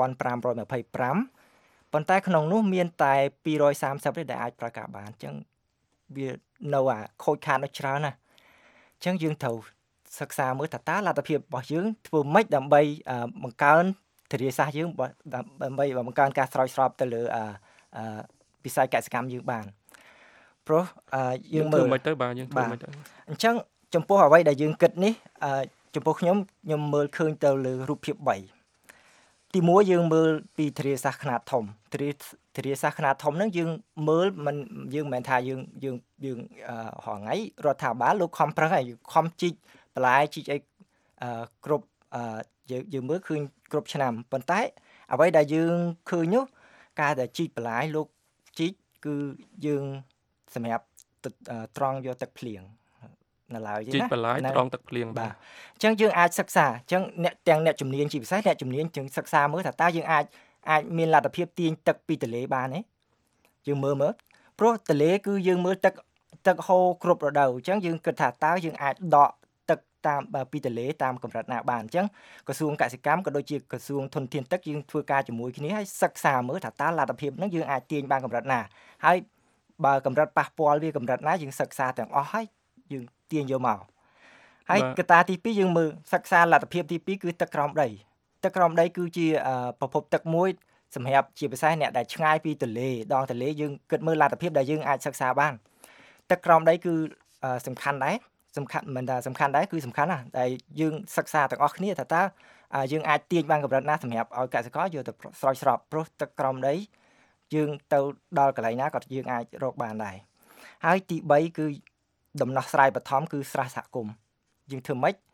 2525ប៉ុន្តែក្នុងនោះមានតែ230ទេដែលអាចប្រើការបានអញ្ចឹងវានៅខូចខាតនៅច្រើនណាស់អញ្ចឹងយើងត្រូវសិក្សាមើលតើលទ្ធភាពរបស់យើងធ្វើម៉េចដើម្បីបង្កើនធារាសាស្ត្រយើងដើម្បីបង្កើនការស្រោចស្រពទៅលើវិស័យកសិកម្មយើងបានព្រោះយើងមើលមិនទៅបាទយើងធ្វើមិនទៅអញ្ចឹងចំពោះអ្វីដែលយើងគិតនេះចំពោះខ្ញុំមើលឃើញទៅលើរូបភាព3ទី1យើងមើលពីធារាសាស្ត្រខ្នាតធំធារាសាស្ត្រខ្នាតធំហ្នឹងយើងមើលយើងមិនមែនថាយើងរហងៃរដ្ឋាភិបាលលោកខំប្រឹងហើយខំជីកបន្លែជីកអីគ្រប់យើងមើលឃើញគ្រប់ឆ្នាំប៉ុន្តែអ្វីដែលយើងឃើញនោះការដែលជីកបន្លែលោកជីកគឺយើងសម្រាប់ត្រង់យកទឹកភ្លៀងនៅឡើយទេណាជីកបន្លែត្រង់ទឹកភ្លៀងបាទអញ្ចឹងយើងអាចសិក្សាអញ្ចឹងអ្នកជំនាញជាពិសេសអ្នកជំនាញយើងសិក្សាមើលថាតើយើងអាចមានលទ្ធភាពទាញទឹកពីទន្លេបានទេយើងមើលព្រោះទន្លេគឺយើងមើលទឹកហូរគ្រប់រដូវអញ្ចឹងយើងគិតថាតើយើងអាចដកទឹកតាមពីទន្លេតាមកម្រិតណាបានអញ្ចឹងក្រសួងកសិកម្មក៏ដូចជាក្រសួងធនធានទឹកយើងធ្វើការជាមួយគ្នាហើយសិក្សាមើលថាតើលទ្ធភាពហ្នឹងយើងអាចទាញបានកម្រិតណាហើយបើកម្រិតប៉ះពាល់វាកម្រិតណាយើងសិក្សាទាំងអស់ហើយយើងទាញយកមកហើយកត្តាទី2យើងមើលសិក្សាលទ្ធភាពទី2គឺទឹកក្រោមដីគឺជាប្រភពទឹកមួយសម្រាប់ជាពិសេសអ្នកដែលឆ្ងាយពីទន្លេដងទន្លេយើងគិតមើលលទ្ធភាពដែលយើងអាចសិក្សាបានទឹកក្រោមដីគឺសំខាន់ដែរមិនថាសំខាន់ដែរគឺសំខាន់ណាស់ដែលយើងសិក្សាទាំងអស់គ្នាថាតើយើងអាចទាញបានកម្រិតណាសម្រាប់ឲ្យកសិករយកទៅស្រោចស្រពព្រោះទឹកក្រោមដីយើងទៅដល់កន្លែងណាក៏យើងអាចរកបានដែរហើយទី3គឺដំណោះស្រាយបឋមគឺស្រះសហគមន៍យើងធ្វើម៉េច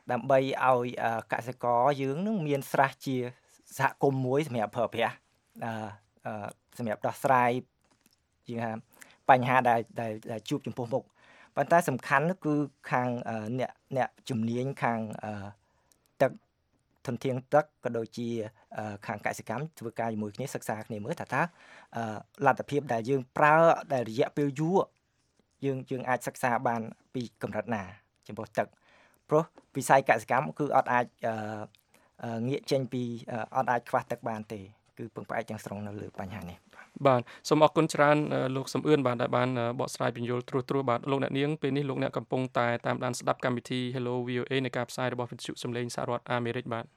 ដើម្បីឲ្យកសិករយើងនឹងមានស្រះជាសហគមន៍មួយសម្រាប់ប្រើប្រាស់សម្រាប់ដោះស្រាយជាបញ្ហាដែលជួបចំពោះមុខប៉ុន្តែសំខាន់គឺខាងអ្នកជំនាញខាងទឹកធនធានទឹកក៏ដូចជាខាងកសិកម្មធ្វើការជាមួយគ្នាសិក្សាគ្នាមើលថាលទ្ធភាពដែលយើងប្រើដែលរយៈពេលយូរយើងអាចសិក្សាបានពីកម្រិតណាចំពោះទឹកព្រោះវិស័យកសិកម្មគឺអត់អាចងាកចេញពីអត់អាចខ្វះទឹកបានទេគឺពឹងផ្អែកទាំងស្រុងនៅលើបញ្ហានេះបាទសូមអរគុណច្រើនលោកសំអឿនបាទដែលបានបកស្រាយពន្យល់ត្រួសបាទលោកអ្នកនាងពេលនេះលោកអ្នកកំពុងតែតាមដានស្ដាប់កម្មវិធី Hello VOA នៃការផ្សាយរបស់វិទ្យុសំឡេងសហរដ្ឋអាមេរិកបាទ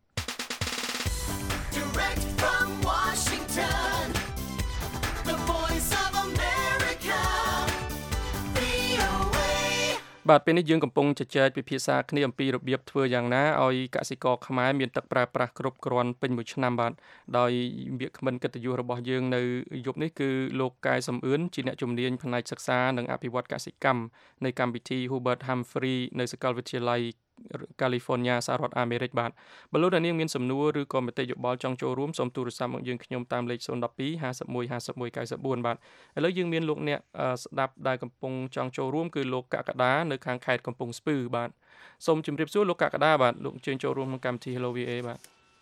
Direct from Washington, the voice of America, VOA. បាទពេលនេះយើងកំពុងជជែកពិភាក្សាគ្នាអំពីរបៀបធ្វើយ៉ាងណាឲ្យកសិករខ្មែរមានទឹកប្រើប្រាស់គ្រប់គ្រាន់ពេញមួយឆ្នាំបាទដោយវាគ្មិនកិត្តិយសរបស់យើងនៅយប់នេះគឺលោកកែសំអឿនជាអ្នកជំនាញផ្នែកសិក្សានិងអភិវឌ្ឍកសិកម្មនៃកម្មវិធី Hubert Humphrey នៅសាកលវិទ្យាល័យ California សហរដ្ឋអាមេរិកបាទបើលោកអ្នកនាងមានសំណួរឬក៏មតិយោបល់ចង់ចូលរួមសូមទូរស័ព្ទមកយើងខ្ញុំតាមលេខ012 51 51 94បាទឥឡូវយើងមានលោកអ្នកស្ដាប់ដែលកំពុងចង់ចូលរួមគឺលោកកក្កដានៅខាងខេត្តកំពង់ស្ពឺបាទសូមជម្រាបសួរលោកកក្កដាបាទលោកអញ្ជើញចូលរួមក្នុងកម្មវិធី Hello VA បាទ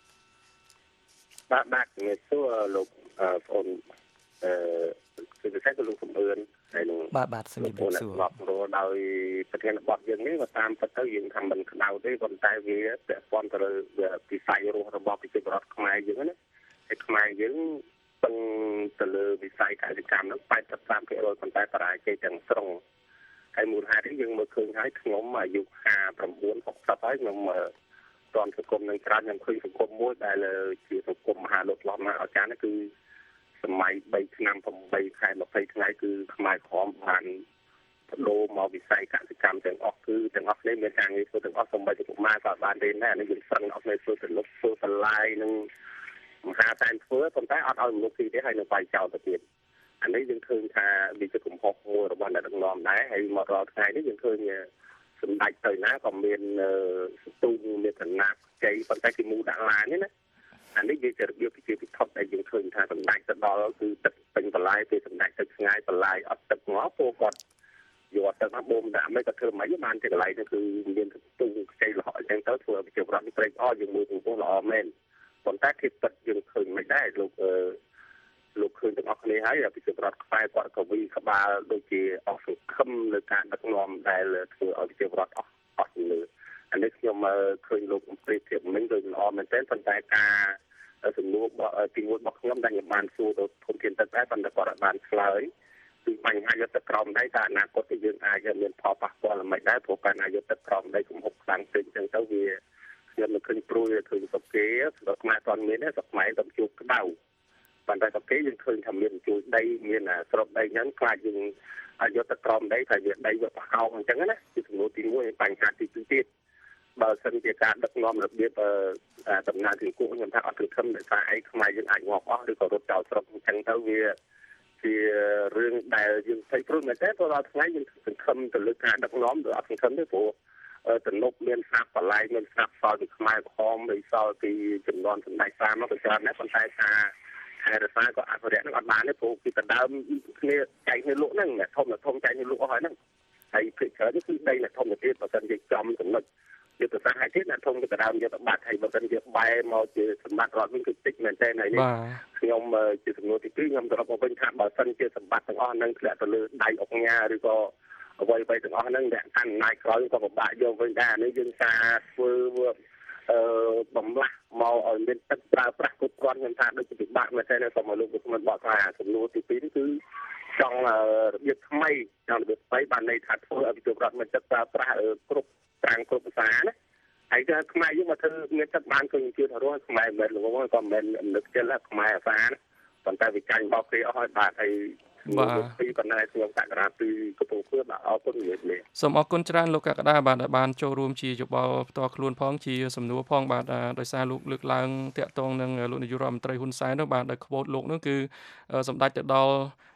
បាទជំរាបសួរលោកបងប្អូនគឺពិសេសគឺលោកសំអឿនហើយនឹងបាទជំរាបសួរបាទរកដោយប្រធានបទយើងនេះក៏តាមពិតទៅយើងថាមិនក្តៅទេប៉ុន្តែវាពាក់ព័ន្ធទៅលើវិស័យរស់របស់ប្រជាពលរដ្ឋខ្មែរយើងណាហើយខ្មែរយើងពឹងទៅលើវិស័យកសិកម្មហ្នឹង 83% ប៉ុន្តែបរាជ័យទាំងស្រុងហើយមូលហេតុនេះយើងមើលឃើញហើយខ្ញុំអាយុ59 60ហើយខ្ញុំតនសង្គមនឹងច្រើនខ្ញុំឃើញសង្គមមួយដែលជាសង្គមមហាលោកឡំណាអាចារ្យនេះគឺសម័យ3ឆ្នាំ8ខែ20ថ្ងៃគឺខ្មែរក្រមបានបដូរមកវិស័យកសិកម្មទាំងអស់គឺទាំងអស់គ្នាមានការងារធ្វើទាំងអស់សូម្បីតែកុមារក៏បានរៀនដែរអានេះយើងស្រឹងអស់គ្នាធ្វើទៅលុបធ្វើបន្លាយនឹងមហាតែនធ្វើប៉ុន្តែអត់ឲ្យមនុស្សទីទេហើយនៅបាយចោលទៅទៀតអានេះយើងឃើញថាវាជាកំហុសមួយរបស់អ្នកដឹកនាំដែរហើយមកដល់ថ្ងៃនេះយើងឃើញសម្ដេចទៅណាក៏មានស្ទូងមានឋានៈជ័យប៉ុន្តែគេមូដាក់ឡាននេះណាអានេះវាជារបៀបជាពិធដ្ឋដែលយើងឃើញថាសម្ដេចទៅដល់គឺទឹកពេញបន្លាយពេលសម្ដេចទៅឆ្ងាយបន្លាយអត់ទឹកងល់ពួកគាត់យកទឹកមកបូមដាក់មិនក៏ធ្វើមិនបានទេកន្លែងនេះគឺមានស្ទូងជ័យលហកអញ្ចឹងទៅធ្វើប្រជាប្រដ្ឋនេះត្រេកអរយើងមើលទៅពោះល្អមែនប៉ុន្តែគេពិតយើងឃើញមិនដែរលោកឃើញទាំងអស់គ្នាហើយប្រជាប្រដ្ឋខ្មែរគាត់ក៏វិក្បាលដូចជាអស់សង្ឃឹមលើការដឹកនាំដែលធ្វើឲ្យប្រជាប្រដ្ឋអស់ជំនឿអានេះខ្ញុំឃើញលោកប្រៀបធៀបមិញដូចល្អមែនទែនប៉ុន្តែការសំណួរទីមួយរបស់ខ្ញុំដែលខ្ញុំបានសួរទៅធនធានទឹកដែរប៉ុន្តែគាត់អត់បានឆ្លើយគឺបញ្ហាយកទឹកក្រោមដីតើអនាគតទីយើងអាចមានផលប៉ះពាល់អ្វីដែរព្រោះកាលណាយកទឹកក្រោមដីកំហុកខ្លាំងពេកអញ្ចឹងទៅវាខ្ញុំមិនឃើញព្រួយឃើញសុខគេស្រុកខ្មែរអត់មានទេស្រុកខ្មែរតែជួបក្តៅប៉ុន្តែសុខគេយើងឃើញថាមានជួយដីមានស្រុកដីហ្នឹងខ្លាចយើងឲ្យយកទឹកក្រោមដីតែវាដីវាប្រហោងអញ្ចឹងណាគឺសំណួរទី1បញ្ហាទី2ទៀតបើសិនជាការដឹកនាំរបៀបដំណើរទីគូខ្ញុំថាអត់សង្ឃឹមដែលថាឯខ្មែរយើងអាចងាប់អស់ឬក៏រត់ចោលស្រុកអញ្ចឹងទៅវាជារឿងដែលយើងភ័យព្រួយមែនទេព្រោះដល់ថ្ងៃយើងសង្ឃឹមទៅលើការដឹកនាំឬអត់សង្ឃឹមទេព្រោះទំនប់មានស្រាប់បន្លាយមានស្រាប់សល់ពីខ្មែរក្រហមឬសល់ពីចំនួនសម្ដេចសាមកច្រើនណាស់ប៉ុន្តែថាខែរសាក៏អភិរក្សនឹងអត់បានទេព្រោះពីដដើមគ្នាចែកគ្នាលក់ហ្នឹងធំចែកគ្នាលក់អស់ហើយហ្នឹងហើយព្រឹកច្រើននេះគឺដីអ្នកធំទៅទៀតបើមិនជាចំចំណុចយុទ្ធសាស្ត្រហើយទៀតអ្នកធំទៅដើមយកទៅបាត់ហើយបើមិនជាបែរមកជាសម្បត្តិរដ្ឋវិញគឺតិចមែនទែនហើយនេះខ្ញុំជាសំណួរទី2ខ្ញុំទៅរកមកវិញថាបើសិនជាសម្បត្តិទាំងអស់ហ្នឹងធ្លាក់ទៅលើដៃអុកញ៉ាឬក៏អ្វីៗទាំងអស់ហ្នឹងអ្នកកាន់អំណាចក្រោយក៏ពិបាកយកវិញដែរនេះយើងសារធ្វើបំលាស់មកឲ្យមានទឹកប្រើប្រាស់គ្រប់គ្រាន់ខ្ញុំថាដូចជាពិបាកមែនទេសូមឲ្យលោកវិក្កាមបកស្រាយសំណួរទី2នេះគឺចង់របៀបថ្មីបានន័យថាធ្វើឲ្យប្រជាពលរដ្ឋមានទឹកប្រើប្រាស់គ្រប់ប្រាំងគ្រប់ភាសាណាហើយគឺខ្មែរយើងមកធ្វើមានទឹកបានឃើញជឿថារស់ខ្មែរមិនមែនល្ងងក៏មិនមែននឹកចិត្តខ្មែរអាសាណាប៉ុន្តែវាចាញ់បោកគេអស់ហើយបាទហើយពីបណ្ដាខ្ញុំតក្រាពីកំពង់ស្ពឺបាទអរគុណនិយាយនេះសូមអរគុណច្រើនលោកកក្កដាបាទដែលបានចូលរួមជាយោបល់ផ្ទាល់ខ្លួនផងជាសំណួរផងបាទដោយសារលោកលើកឡើងតាក់ទងនឹងលោកនាយករដ្ឋមន្ត្រីហ៊ុនសែននោះបាទដែលក្បូតលោកនោះគឺសម្ដេចទៅដល់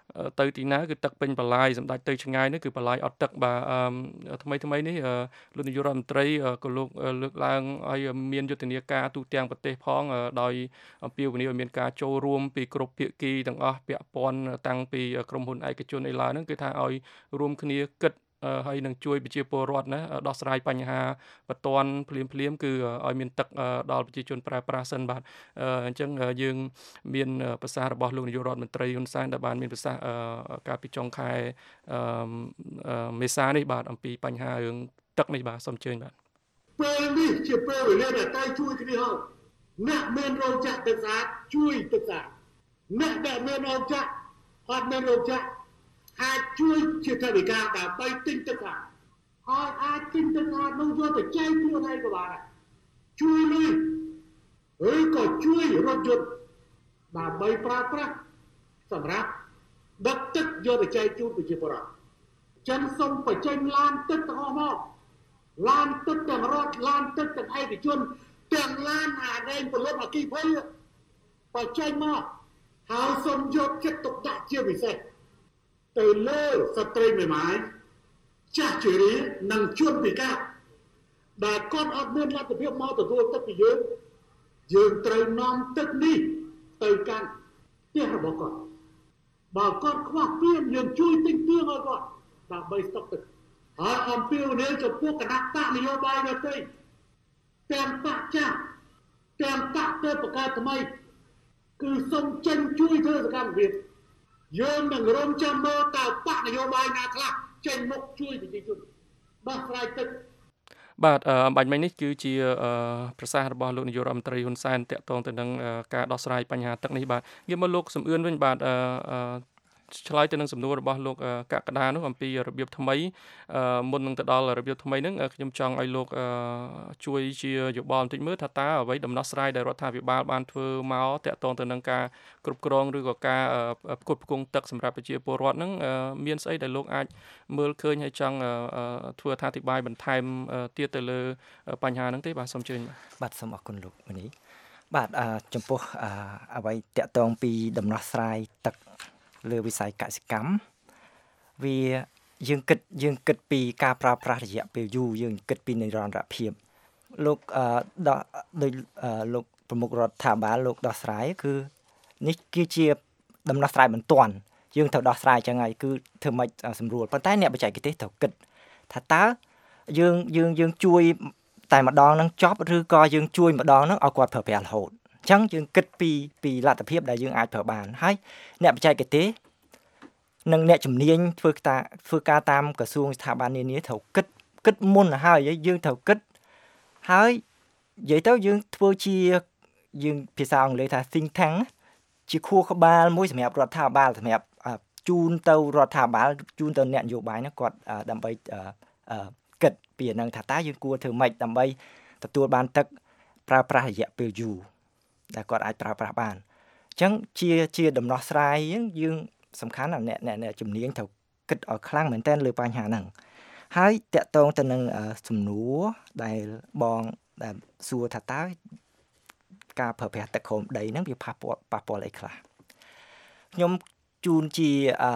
ទៅទីណាគឺទឹកពេញបន្លាយសម្ដេចទៅឆ្ងាយនេះគឺបន្លាយអត់ទឹកបាទថ្មីនេះលោកនាយករដ្ឋមន្ត្រីក៏លោកលើកឡើងឲ្យមានយុទ្ធនាការទូទាំងប្រទេសផងដោយអំពាវនាវឲ្យមានការចូលរួមពីគ្រប់ភាគីទាំងអស់ពាក់ព័ន្ធតាំងពីក្រុមហ៊ុនឯកជនអីឡើយហ្នឹងគឺថាឲ្យរួមគ្នាគិតហើយនឹងជួយប្រជាពលរដ្ឋណាដោះស្រាយបញ្ហាបន្ទាន់ភ្លាមគឺឲ្យមានទឹកដល់ប្រជាជនប្រើប្រាស់សិនបាទអញ្ចឹងយើងមានប្រសាសន៍របស់លោកនាយករដ្ឋមន្ត្រីហ៊ុនសែនដែលបានមានប្រសាសន៍កាលពីចុងខែមេសានេះបាទអំពីបញ្ហារឿងទឹកនេះបាទសូមអញ្ជើញបាទពេលនេះជាពេលវេលាដែលត្រូវជួយគ្នាហើយអ្នកមានរោងចក្រទឹកស្អាតជួយទឹកស្អាតអ្នកដែលមានរោងចក្រអត់មានរោងចក្រអាចជួយជាថវិកាដើម្បីទិញទឹកស្អាតហើយអាចទិញទឹកស្អាតនោះយកទៅចែកខ្លួនឯងក៏បានដែរជួយលុយឬក៏ជួយរថយន្តដើម្បីប្រើប្រាស់សម្រាប់ដឹកទឹកយកទៅចែកជូនប្រជាពលរដ្ឋចិនសូមបញ្ចេញឡានទឹកទាំងអស់មកឡានទឹកទាំងរដ្ឋឡានទឹកទាំងឯកជនទាំងឡានអាដែងពលរដ្ឋអគិភ័យបញ្ចេញមកហើយសូមយកចិត្តទុកដាក់ជាពិសេសទៅលើស្ត្រីមេម៉ាយចាស់ជរានិងជនពិការដែលគាត់អត់មានលទ្ធភាពមកទទួលទឹកពីយើងត្រូវនាំទឹកនេះទៅកាន់ផ្ទះរបស់គាត់បើគាត់ខ្វះពាងយើងជួយទិញពាងឲ្យគាត់ដើម្បីស្តុកទឹកហើយអំពាវនាវចំពោះគណៈបកនយោបាយដទៃទាំងបកចាស់ទាំងបកទៅបង្កើតថ្មីគឺសូមចេញជួយធ្វើសកម្មភាពយើងនឹងរំចាំមើលតើបកនយោបាយណាខ្លះចេញមុខជួយប្រជាជនដោះស្រាយទឹកបាទបាញ់មិញនេះគឺជាប្រសាសន៍របស់លោកនាយករដ្ឋមន្ត្រីហ៊ុនសែនតាក់ទងទៅនឹងការដោះស្រាយបញ្ហាទឹកនេះបាទងាកមកលោកសំអឿនវិញបាទឆ្លើយទៅនឹងសំណួររបស់លោកកក្កដានោះអំពីរបៀបថ្មីមុននឹងទៅដល់របៀបថ្មីហ្នឹងខ្ញុំចង់ឲ្យលោកជួយជាយោបល់បន្តិចមើលថាតើអ្វីដំណោះស្រាយដែលរដ្ឋាភិបាលបានធ្វើមកតាក់ទងទៅនឹងការគ្រប់គ្រងឬក៏ការផ្គត់ផ្គង់ទឹកសម្រាប់ប្រជាពលរដ្ឋហ្នឹងមានស្អីដែលលោកអាចមើលឃើញហើយចង់ធ្វើអធិប្បាយបន្ថែមទៀតទៅលើបញ្ហាហ្នឹងទេបាទសូមអញ្ជើញបាទសូមអរគុណលោកនេះបាទចំពោះអ្វីតាក់ទងពីដំណោះស្រាយទឹកលើវិស័យកសិកម្មវាយើងគិតពីការប្រើប្រាស់រយៈពេលយូរយើងគិតពីនិរន្តរភាពលោកដោយលោកប្រមុខរដ្ឋាភិបាលលោកដោះស្រាយគឺនេះគឺជាដំណោះស្រាយបន្ទាន់យើងត្រូវដោះស្រាយចឹងហើយគឺធ្វើម៉េចសម្រួលប៉ុន្តែអ្នកបច្ចេកទេសត្រូវគិតថាតើយើងជួយតែម្ដងនឹងចប់ឬក៏យើងជួយម្ដងនឹងឲ្យគាត់ប្រើប្រាស់រហូតអញ្ចឹងយើងគិតពីលទ្ធភាពដែលយើងអាចប្រើបានហើយអ្នកបច្ចេកទេសនិងអ្នកជំនាញធ្វើការតាមក្រសួងស្ថាប័ននានាត្រូវគិតមុនហើយយើងត្រូវគិតហើយនិយាយទៅយើងធ្វើជាយើងភាសាអង់គ្លេសថា think tank ជាខួរក្បាលមួយសម្រាប់រដ្ឋាភិបាលសម្រាប់ជូនទៅរដ្ឋាភិបាលជូនទៅអ្នកនយោបាយហ្នឹងគាត់ដើម្បីគិតពីហ្នឹងថាតើយើងគួរធ្វើម៉េចដើម្បីទទួលបានទឹកប្រើប្រាស់រយៈពេលយូរដែលគាត់អាចប្រើប្រាស់បានអញ្ចឹងជាដំណោះស្រាយយើងសំខាន់ណាស់អ្នកជំនាញត្រូវគិតឲ្យខ្លាំងមែនទែនលើបញ្ហាហ្នឹងហើយតាក់ទងទៅនឹងសំណួរដែលបងដែលសួរថាតើការប្រើប្រាស់ទឹកក្រោមដីហ្នឹងវាប៉ះពាល់អីខ្លះខ្ញុំជូនជា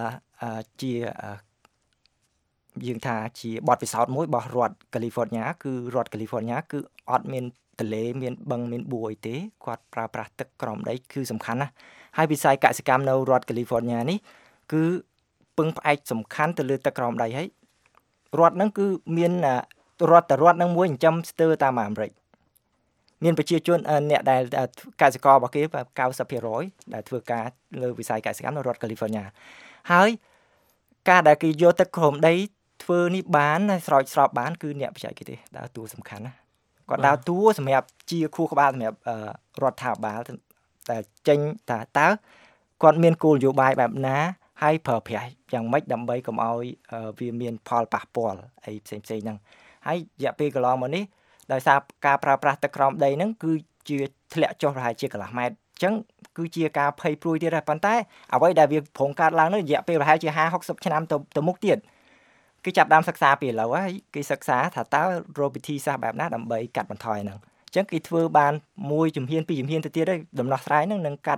យើងថាជាបទពិសោធន៍មួយរបស់រដ្ឋ California គឺរដ្ឋ California គឺអត់មានទន្លេមានបឹងមានបួអីទេគាត់ប្រើប្រាស់ទឹកក្រោមដីគឺសំខាន់ណាស់ហើយវិស័យកសិកម្មនៅរដ្ឋ California នេះគឺពឹងផ្អែកសំខាន់ទៅលើទឹកក្រោមដីហើយរដ្ឋហ្នឹងគឺមានរដ្ឋហ្នឹងមួយចិញ្ចឹមស្ទើរតាមអាមេរិកមានប្រជាជនអ្នកដែលកសិកររបស់គេ 90% ដែលធ្វើការលើវិស័យកសិកម្មនៅរដ្ឋ California ហើយការដែលគេយកទឹកក្រោមដីធ្វើនេះបានហើយស្រោចស្រពបានគឺអ្នកបច្ចេកទេសដើរតួសំខាន់ណាគាត់ដើរតួសម្រាប់ជាខួរក្បាលសម្រាប់រដ្ឋាភិបាលតែចេញតើគាត់មានគោលនយោបាយបែបណាហើយប្រើប្រាស់យ៉ាងម៉េចដើម្បីកុំឲ្យវាមានផលប៉ះពាល់អីផ្សេងៗហ្នឹងហើយរយៈពេលកន្លងមកនេះដោយសារការប្រើប្រាស់ទឹកក្រោមដីហ្នឹងគឺជាធ្លាក់ចុះប្រហែលជាកន្លះម៉ែត្រអញ្ចឹងគឺជាការភ័យព្រួយទៀតដែរប៉ុន្តែអ្វីដែលវាប្រងកាត់ឡើងនោះរយៈពេលប្រហែលជា 50-60 ឆ្នាំទៅមុខទៀតគេចាប់ដើមសិក្សាពីឥឡូវហើយគេសិក្សាថាតើរកវិធីសាស្ត្របែបណាដើម្បីកាត់បន្ថយហ្នឹងអញ្ចឹងគេធ្វើបាន1ជំហាន2ជំហានទៅទៀតហើយដំណោះស្រាយហ្នឹងនឹងកាត់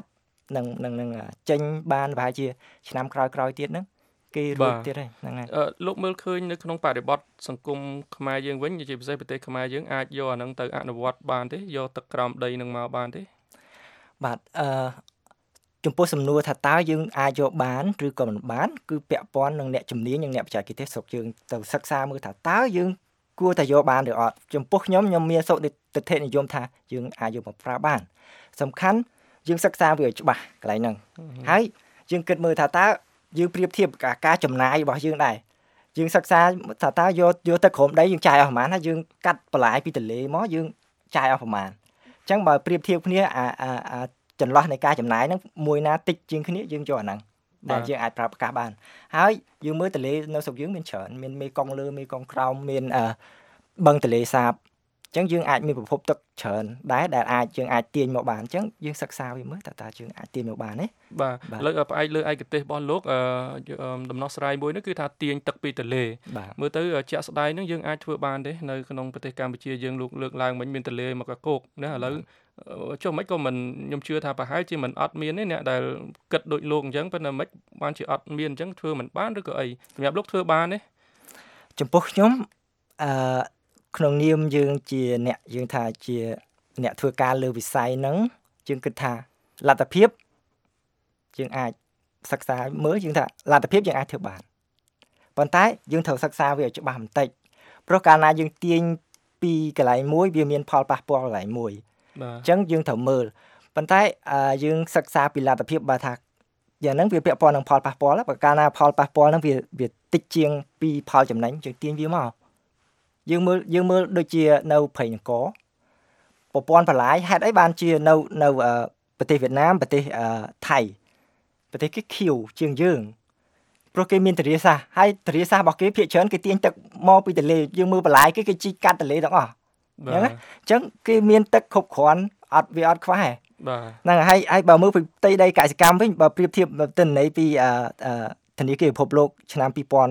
នឹងចេញបានប្រហែលជាឆ្នាំក្រោយៗទៀតហ្នឹងគេរួចទៀតហើយហ្នឹងហើយលោកមើលឃើញនៅក្នុងបរិបទសង្គមខ្មែរយើងវិញជាពិសេសប្រទេសខ្មែរយើងអាចយកអាហ្នឹងទៅអនុវត្តបានទេយកទឹកក្រោមដីនឹងមកបានទេបាទចំពោះសំណួរថាតើយើងអាចយកបានឬក៏មិនបានគឺពាក់ព័ន្ធនឹងអ្នកជំនាញនិងអ្នកបច្ចេកទេសស្រុកយើងទៅសិក្សាមើលថាតើយើងគួរតែយកបានឬអត់ចំពោះខ្ញុំមានសុខទិដ្ឋិនិយមថាយើងអាចយកមកប្រើបានសំខាន់យើងសិក្សាវាឲ្យច្បាស់កន្លែងហ្នឹងហើយយើងគិតមើលថាតើយើងប្រៀបធៀបការចំណាយរបស់យើងដែរយើងសិក្សាថាតើយកទឹកក្រោមដីយើងចាយអស់ប្រហែលហើយយើងកាត់បន្លាយពីទន្លេមកយើងចាយអស់ប្រហែលអញ្ចឹងបើប្រៀបធៀបគ្នាចន្លោះនៃការចំណាយហ្នឹងមួយណាតិចជាងគ្នាយើងយកអាហ្នឹងដែលយើងអាចប្រើប្រកាសបានហើយយើងមើលទន្លេនៅស្រុកយើងមានច្រើនមានមេគង្គលើមេគង្គក្រោមមានបឹងទន្លេសាបអញ្ចឹងយើងអាចមានប្រភពទឹកច្រើនដែរដែលយើងអាចទាញមកបានអញ្ចឹងយើងសិក្សាវាមើលតើយើងអាចទាញមកបានទេបាទលើផ្អែកលើឯកទេសរបស់លោកដំណោះស្រាយមួយនោះគឺថាទាញទឹកពីទន្លេមើលទៅជាក់ស្ដែងហ្នឹងយើងអាចធ្វើបានទេនៅក្នុងប្រទេសកម្ពុជាយើងលើកឡើងមិញមានទន្លេមកកកោកណាឥឡូវចុះមិនក៏មិនខ្ញុំជឿថាប្រហែលជាមិនអត់មានទេអ្នកដែលគិតដូចលោកអញ្ចឹងប៉ុន្តែមិនបានជាអត់មានអញ្ចឹងធ្វើមិនបានឬក៏អីសម្រាប់លោកធ្វើបានទេចំពោះខ្ញុំក្នុងនាមយើងជាអ្នកយើងថាជាអ្នកធ្វើការលើវិស័យហ្នឹងយើងគិតថាលទ្ធភាពយើងអាចសិក្សាមើលយើងថាលទ្ធភាពយើងអាចធ្វើបានប៉ុន្តែយើងត្រូវសិក្សាវាឲ្យច្បាស់បន្តិចព្រោះកាលណាយើងទាញពីកន្លែងមួយវាមានផលប៉ះពាល់កន្លែងមួយអញ្ចឹងយើងត្រូវមើលប៉ុន្តែយើងសិក្សាពីលទ្ធភាពបើថាយ៉ាងហ្នឹងវាពាក់ព័ន្ធនឹងផលប៉ះពាល់បើកាលណាផលប៉ះពាល់ហ្នឹងវាតិចជាងពីផលចំណេញយើងទាញវាមកយើងមើលដូចជានៅព្រៃនគរប្រព័ន្ធបន្លាយហេតុអីបានជានៅប្រទេសវៀតណាមប្រទេសថៃប្រទេសគេខៀវជាងយើងព្រោះគេមានទន្លេសាបហើយទន្លេសាបរបស់គេភាគច្រើនគេទាញទឹកមកពីទន្លេយើងមើលបន្លាយគេជីកកាត់ទន្លេទាំងអស់អញ្ចឹងគេមានទឹកគ្រប់គ្រាន់វាអត់ខ្វះហ្នឹងហើយបើមើលពីផ្ទៃដីកសិកម្មវិញបើប្រៀបធៀបទិន្នន័យពីធនាគារពិភពលោកឆ្នាំ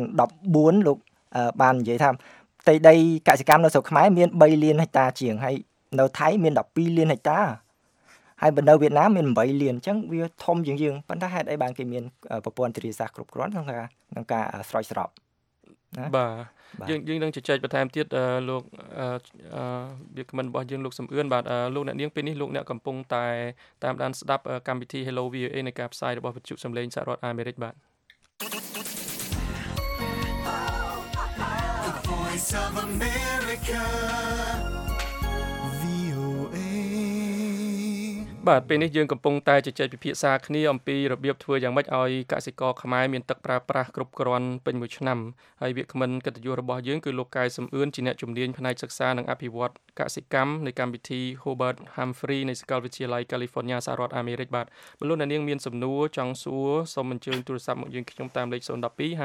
2014លោកបាននិយាយថាផ្ទៃដីកសិកម្មនៅស្រុកខ្មែរមាន3លានហិកតាជាងហើយនៅថៃមាន12លានហិកតាហើយនៅវៀតណាមមាន8លានអញ្ចឹងវាធំជាងយើងប៉ុន្តែហេតុអីបានគេមានប្រព័ន្ធធារាសាស្ត្រគ្រប់គ្រាន់ក្នុងការស្រោចស្រពណាបាទយើងនឹងជជែកបន្ថែមទៀតលោកវាគ្មិនរបស់យើងលោកសំអឿនបាទលោកអ្នកនាងពេលនេះលោកអ្នកកំពុងតែតាមដានស្ដាប់កម្មវិធី Hello VOA នៃការផ្សាយរបស់វិទ្យុសំឡេងសហរដ្ឋអាមេរិកបាទ Voice of America VOA បាទពេលនេះយើងកំពុងតែជជែកពិភាក្សាគ្នាអំពីរបៀបធ្វើយ៉ាងម៉េចឲ្យកសិករខ្មែរមានទឹកប្រើប្រាស់គ្រប់គ្រាន់ពេញមួយឆ្នាំហើយវាគ្មិនកិត្តិយសរបស់យើងគឺលោកកែសំអឿនជាអ្នកជំនាញផ្នែកសិក្សានិងអភិវឌ្ឍកសិកម្មនៃកម្មវិធី Hobart Humphrey នៃសាកលវិទ្យាល័យ California សហរដ្ឋអាមេរិកបាទបើលោកអ្នកនាងមានសំណួរចង់សួរសូមអញ្ជើញទូរស័ព្ទមកយើងខ្ញុំតាមលេខ012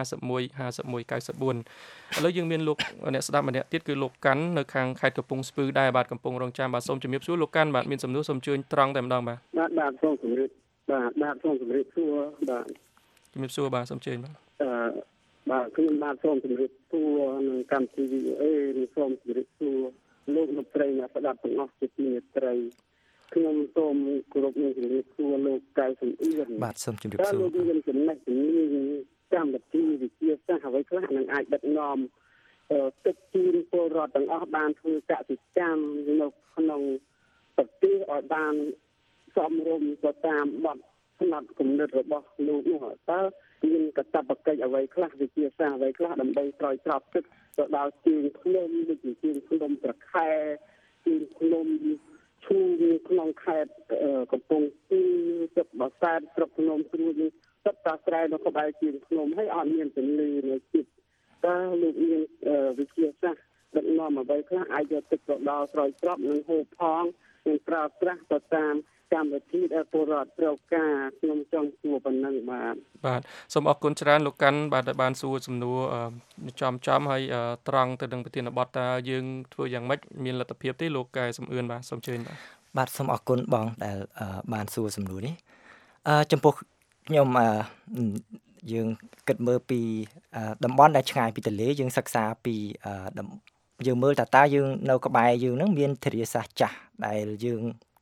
51 51 94ឥឡូវយើងមានលោកអ្នកស្ដាប់ម្នាក់ទៀតគឺលោកកាន់នៅខាងខេត្តកំពង់ស្ពឺដែរបាទកំពុងរងចាំបាទសូមជំរាបសួរលោកកាន់បាទមានសំណួរសូមអញ្ជើញត្រង់តែម្ដងបាទសូមជម្រាបសូមជម្រាបសួរបាទជំរាបសួរបាទសូមអញ្ជើញបាទបាទខ្ញុំបាទសូមជម្រាបសួរនឹងកម្មវិធី VOA និងសូមជម្រាបសួរលោកលោកស្រីអ្នកស្ដាប់ទាំងអស់ជាទីមេត្រីខ្ញុំសូមគោរពនឹងជម្រាបសួរលោកកែសំអឿនបាទសូមជម្រាបសួរលោកមានចំណេះជំនាញកម្មវិធីវិទ្យាសាស្ត្រអ្វីខ្លះនឹងអាចដឹកនាំទឹកជូនពលរដ្ឋទាំងអស់បានធ្វើកសិកម្មនៅក្នុងប្រទេសឲ្យបានសមរម្យទៅតាមបទស្នាត់គំនិតរបស់លោកនោះតើមានកាតព្វកិច្ចអ្វីខ្លះវិទ្យាសាស្ត្រអ្វីខ្លះដើម្បីស្រោចស្រពទឹកទៅដល់ជើងភ្នំដូចជាជើងភ្នំត្រខែជើងភ្នំឈូងក្នុងខេត្តកំពង់ស្ពឺទឹកបសាទស្រុកភ្នំស្រួយនេះទឹកតាស្រែនៅក្បែរជើងភ្នំហើយអត់មានទន្លេនៅជិតតើលោកមានវិទ្យាសាស្ត្រដឹកនាំអ្វីខ្លះអាចយកទឹកទៅដល់ស្រោចស្រពនិងហូបផងនិងប្រើប្រាស់ទៅតាមកម្មវិធីដែលពលរដ្ឋត្រូវការខ្ញុំចង់សួរប៉ុណ្ណឹងបាទសូមអរគុណច្រើនលោកកាន់បាទដែលបានសួរសំណួរចំហើយត្រង់ទៅនឹងប្រធានបទតើយើងធ្វើយ៉ាងម៉េចមានលទ្ធភាពទេលោកកែសំអឿនបាទសូមអញ្ជើញបាទសូមអរគុណបងដែលបានសួរសំណួរនេះចំពោះខ្ញុំយើងគិតមើលពីតំបន់ដែលឆ្ងាយពីទន្លេយើងសិក្សាពីយើងមើលតើយើងនៅក្បែរយើងនឹងមានធារាសាស្ត្រចាស់ដែលយើង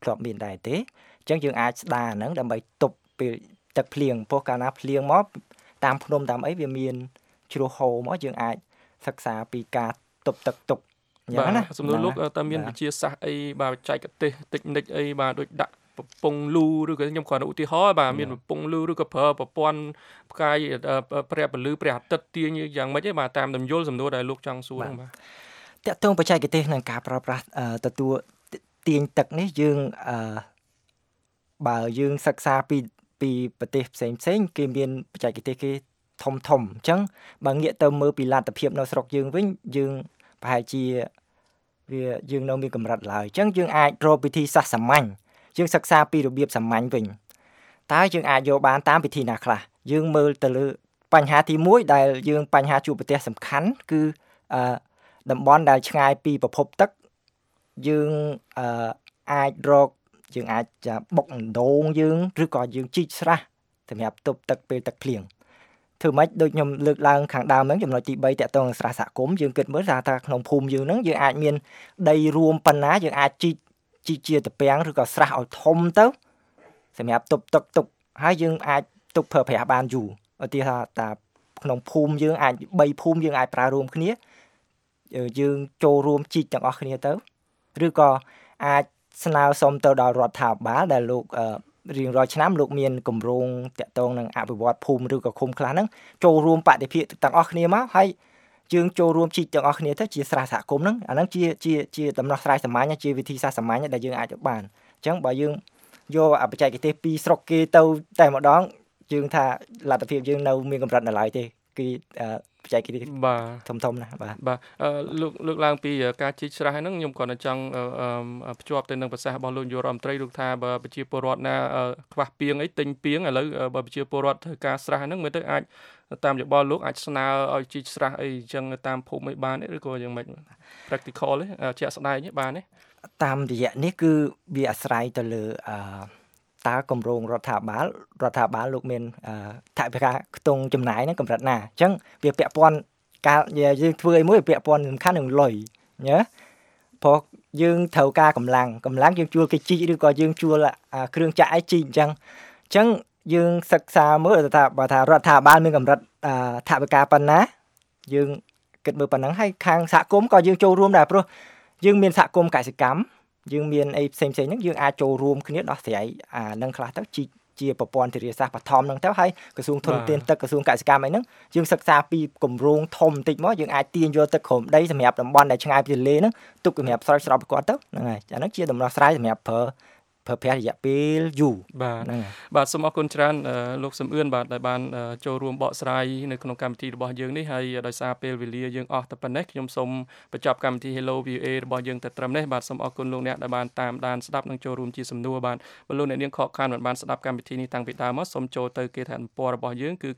ធ្លាប់មានដែរទេអញ្ចឹងយើងអាចស្ដារហ្នឹងដើម្បីទប់ពេលទឹកភ្លៀងព្រោះកាលណាភ្លៀងមកតាមភ្នំតាមអីវាមានជ្រោះហូរមកយើងអាចសិក្សាពីការទប់ទឹកទុកអញ្ចឹងណាសំណួរលោកតើមានវិជាសាស្ត្រអីបាទបច្ចេកទេសតិចនិចអីបាទដូចដាក់ប្រពងលូឬក៏ខ្ញុំគ្រាន់តែឧទាហរណ៍បាទមានប្រពងលូឬក៏ប្រើប្រព័ន្ធផ្កាយព្រះពលឺព្រះអាទិត្យទាញយ៉ាងម៉េចឯងបាទតាមដំយល់សំណួរដែលលោកចង់សួរហ្នឹងបាទតកតងបច្ចេកទេសក្នុងការប្រើប្រាស់ទទួលទាញទឹកនេះយើងបើយើងសិក្សាពីប្រទេសផ្សេងគេមានបច្ចេកទេសគេធំអញ្ចឹងបើងាកទៅមើលពីលទ្ធភាពនៅស្រុកយើងវិញយើងប្រហែលជាវាយើងនៅមានកម្រិតឡើយអញ្ចឹងយើងអាចរកវិធីសាស្ត្រសាមញ្ញយើងសិក្សាពីរបៀបសាមញ្ញវិញតើយើងអាចយកបានតាមវិធីណាខ្លះយើងមើលទៅលើបញ្ហាទី1ដែលយើងបញ្ហាជួបប្រទះសំខាន់គឺតំបន់ដែលឆ្ងាយពីប្រភពទឹកយើងអាចរកយើងអាចបុកដងយើងឬក៏យើងជីកស្រះសម្រាប់ទប់ទឹកពេលទឹកភ្លៀងធ្វើម៉េចដូចខ្ញុំលើកឡើងខាងដើមហ្នឹងចំណុចទី3តកតងនឹងស្រះសហគមន៍យើងគិតមើលថាក្នុងភូមិយើងហ្នឹងយើងអាចមានដីរួមប៉ុណ្ណាយើងអាចជីកជាតពាំងឬក៏ស្រះឲ្យធំទៅសម្រាប់ទប់ទឹកទុកហើយយើងអាចទុកប្រើប្រាស់បានយូរឧទាហរណ៍ថាក្នុងភូមិយើងអាច3ភូមិយើងអាចប្រើរួមគ្នាយើងចូលរួមជីកទាំងអស់គ្នាទៅឬក៏អាចស្នើសុំទៅដល់រដ្ឋាភិបាលដែលលោករៀងរាល់ឆ្នាំលោកមានគម្រោងតាក់ទងនឹងអភិវឌ្ឍភូមិឬក៏ឃុំខ្លះហ្នឹងចូលរួមបដិភាគទាំងអស់គ្នាមកហើយយើងចូលរួមជីកទាំងអស់គ្នាទៅជាស្រះសហគមន៍ហ្នឹងអាហ្នឹងជាដំណោះស្រាយសាមញ្ញជាវិធីសាស្ត្រសាមញ្ញដែលយើងអាចទៅបានអញ្ចឹងបើយើងយកបច្ចេកទេសពីស្រុកគេទៅតែម្ដងយើងថាលទ្ធភាពយើងនៅមានកម្រិតនៅឡើយទេគឺបច្ចេកទេសធំណាស់បាទលោកឡើងពីការជីកស្រះហ្នឹងខ្ញុំគាត់ចង់ភ្ជាប់ទៅនឹងប្រសាសន៍របស់លោកនាយករដ្ឋមន្ត្រីលោកថាបើប្រជាពលរដ្ឋណាខ្វះពាងអីទិញពាងឥឡូវបើប្រជាពលរដ្ឋធ្វើការស្រះហ្នឹងមើលទៅអាចតាមយោបល់លោកអាចស្នើឲ្យជីកស្រះអីអញ្ចឹងតាមភូមិអីបានទេឬក៏យ៉ាងម៉េច practical ទេជាក់ស្ដែងទេបានទេតាមរយៈនេះគឺវាអាស្រ័យទៅលើតើគម្រោងរដ្ឋាភិបាលលោកមានថវិកាខ្ទង់ចំណាយហ្នឹងកម្រិតណាអញ្ចឹងវាពាក់ព័ន្ធការយើងធ្វើអីមួយពាក់ព័ន្ធសំខាន់នឹងលុយណាព្រោះយើងត្រូវការកម្លាំងយើងជួលគេជីកឬក៏យើងជួលគ្រឿងចាក់អីជីកអញ្ចឹងយើងសិក្សាមើលថាបើថារដ្ឋាភិបាលមានកម្រិតថវិកាប៉ុណ្ណាយើងគិតមើលប៉ុណ្ណឹងហើយខាងសហគមន៍ក៏យើងចូលរួមដែរព្រោះយើងមានសហគមន៍កសិកម្មយើងមានអីផ្សេងហ្នឹងយើងអាចចូលរួមគ្នាដោះស្រាយនឹងខ្លះទៅជីកជាប្រព័ន្ធធារាសាស្ត្របឋមហ្នឹងទៅហើយក្រសួងធនធានទឹកក្រសួងកសិកម្មអីហ្នឹងយើងសិក្សាពីគម្រោងធំបន្តិចមកយើងអាចទាញយកទឹកក្រោមដីសម្រាប់តំបន់ដែលឆ្ងាយពីទន្លេហ្នឹងទុកសម្រាប់ស្រោចស្រពគាត់ទៅហ្នឹងហើយអាហ្នឹងជាដំណោះស្រាយសម្រាប់ប្រើប្រាស់រយៈពេលយូរបាទសូមអរគុណច្រើនលោកសំអឿនបាទដែលបានចូលរួមបកស្រាយនៅក្នុងកម្មវិធីរបស់យើងនេះហើយដោយសារពេលវេលាយើងអស់តែប៉ុណ្ណេះខ្ញុំសូមបញ្ចប់កម្មវិធី Hello VOA របស់យើងតែត្រឹមនេះបាទសូមអរគុណលោកអ្នកដែលបានតាមដានស្ដាប់និងចូលរួមជាសំណួរបាទបើលោកអ្នកនាងខកខានមិនបានស្ដាប់កម្មវិធីនេះតាំងពីដើមមកសូមចូលទៅគេហទំព័ររបស់យើងគឺ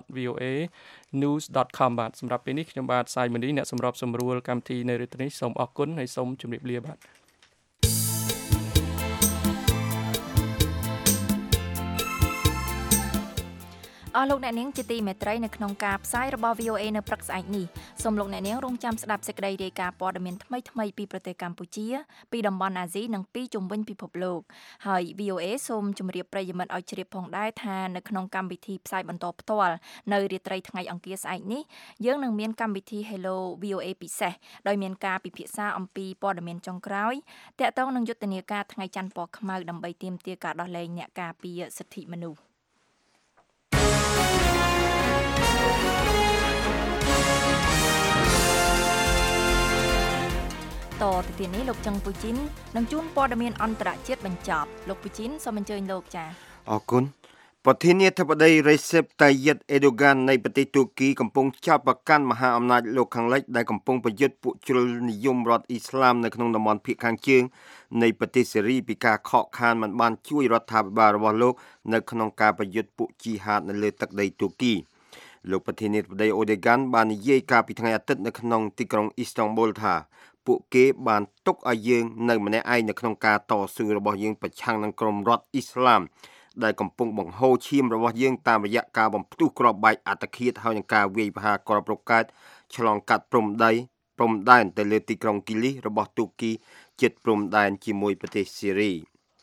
khmer.voanews.com បាទសម្រាប់ពេលនេះខ្ញុំបាទសាយមនីអ្នកសម្របសម្រួលកម្មវិធីនៅរាត្រីនេះសូមអរគុណហើយសូមជម្រាបលាបាទអស់លោកអ្នកនាងជាទីមេត្រីនៅក្នុងការផ្សាយរបស់ VOA នៅព្រឹកស្អែកនេះសូមលោកអ្នកនាងរងចាំស្ដាប់សេចក្តីរាយការណ៍ព័ត៌មានថ្មីៗពីប្រទេសកម្ពុជាពីតំបន់អាស៊ីនិងពីជុំវិញពិភពលោកហើយ VOA សូមជម្រាបប្រិយមិត្តឲ្យជ្រាបផងដែរថានៅក្នុងកម្មវិធីផ្សាយបន្តផ្ទាល់នៅរាត្រីថ្ងៃអង្គារស្អែកនេះយើងនឹងមានកម្មវិធី Hello VOA ពិសេសដោយមានការពិភាក្សាអំពីព័ត៌មានចុងក្រោយទាក់ទងនឹងយុទ្ធនាការថ្ងៃច័ន្ទពណ៌ខ្មៅដើម្បីទាមទារការដោះលែងអ្នកការពារសិទ្ធិមនុស្សតទៅទៀតនេះលោកចុងពូជីននឹងជួនព័ត៌មានអន្តរជាតិបញ្ចប់លោកពូជីនសូមអញ្ជើញលោកចា៎អរគុណប្រធានាធិបតី Recep Tayyip Erdogan នៃប្រទេសទូគីកំពុងចាប់ប្រកាន់មហាអំណាចលោកខាងលិចដែលកំពុងប្រយុទ្ធពួកជ្រុលនិយមរដ្ឋអ៊ីស្លាមនៅក្នុងតំបន់ភាគខាងជើងនៃប្រទេសសេរីពីការខកខានមិនបានជួយរដ្ឋាភិបាលរបស់លោកនៅក្នុងការប្រយុទ្ធពួកជីហាតនៅលើទឹកដីទូគីលោកប្រធានាធិបតី Erdogan បាននិយាយកាលពីថ្ងៃអាទិត្យនៅក្នុងទីក្រុងអ៊ីស្តង់ប៊ុលថាពួកគេបានទុកឲ្យយើងនៅម្នាក់ឯងនៅក្នុងការតស៊ូរបស់យើងប្រឆាំងនឹងក្រុមរដ្ឋអ៊ីស្លាមដែលកំពុងបង្ហូរឈាមរបស់យើងតាមរយៈការបំផ្ទុះគ្រាប់បែកអត្តឃាតហើយនឹងការវាយប្រហារគ្រាប់រ៉ុកកែតឆ្លងកាត់ព្រំដែនទៅលើទីក្រុងគីលីសរបស់ទូគីជិតព្រំដែនជាមួយប្រទេសសេរី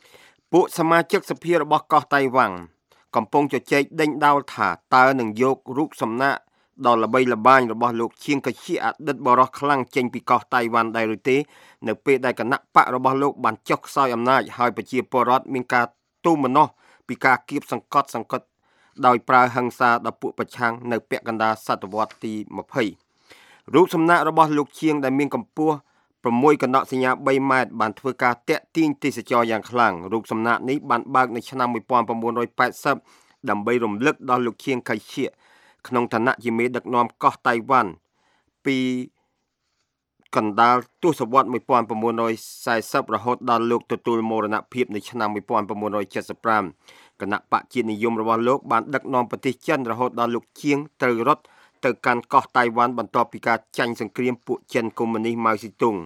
ពួកសមាជិកសភារបស់កោះតៃវ៉ាន់កំពុងជជែកដេញដោលថាតើនឹងយករូបសំណាកដ៏ល្បីល្បាញរបស់លោកឈៀងកាឈៀអតីតបរិះខ្លាំងចេញពីកោះតៃវ៉ាន់ដែរឬទេនៅពេលដែលគណៈបករបស់លោកបានចុះខ្សោយអំណាចហើយប្រជាពលរដ្ឋមានការទូមនោះពីការគៀបសង្កត់ដោយប្រើហិង្សាដល់ពួកប្រឆាំងនៅពាក់កណ្ដាលសតវត្សទី20រូបសំណាករបស់លោកឈៀងដែលមានកម្ពស់6កណ្ដកសញ្ញា3ម៉ែត្របានធ្វើការតាក់ទាញទេសចរយ៉ាងខ្លាំងរូបសំណាកនេះបានបើកនៅឆ្នាំ1980ដើម្បីរំលឹកដល់លោកឈៀងកាឈៀក្នុងឋានៈជាមេដឹកនាំកោះតៃវ៉ាន់ពីកណ្ដាលទសវត្ស1940រហូតដល់លោកទទួលមរណភាពនៅឆ្នាំ1975គណៈបកជាតិនិយមរបស់លោកបានដឹកនាំប្រទេសចិនរហូតដល់លោកឈៀងត្រូវរត់ទៅកាន់កោះតៃវ៉ាន់បន្ទាប់ពីការចាញ់សង្គ្រាមពួកចិនកុម្មុយនីសម៉ៅស៊ីតុង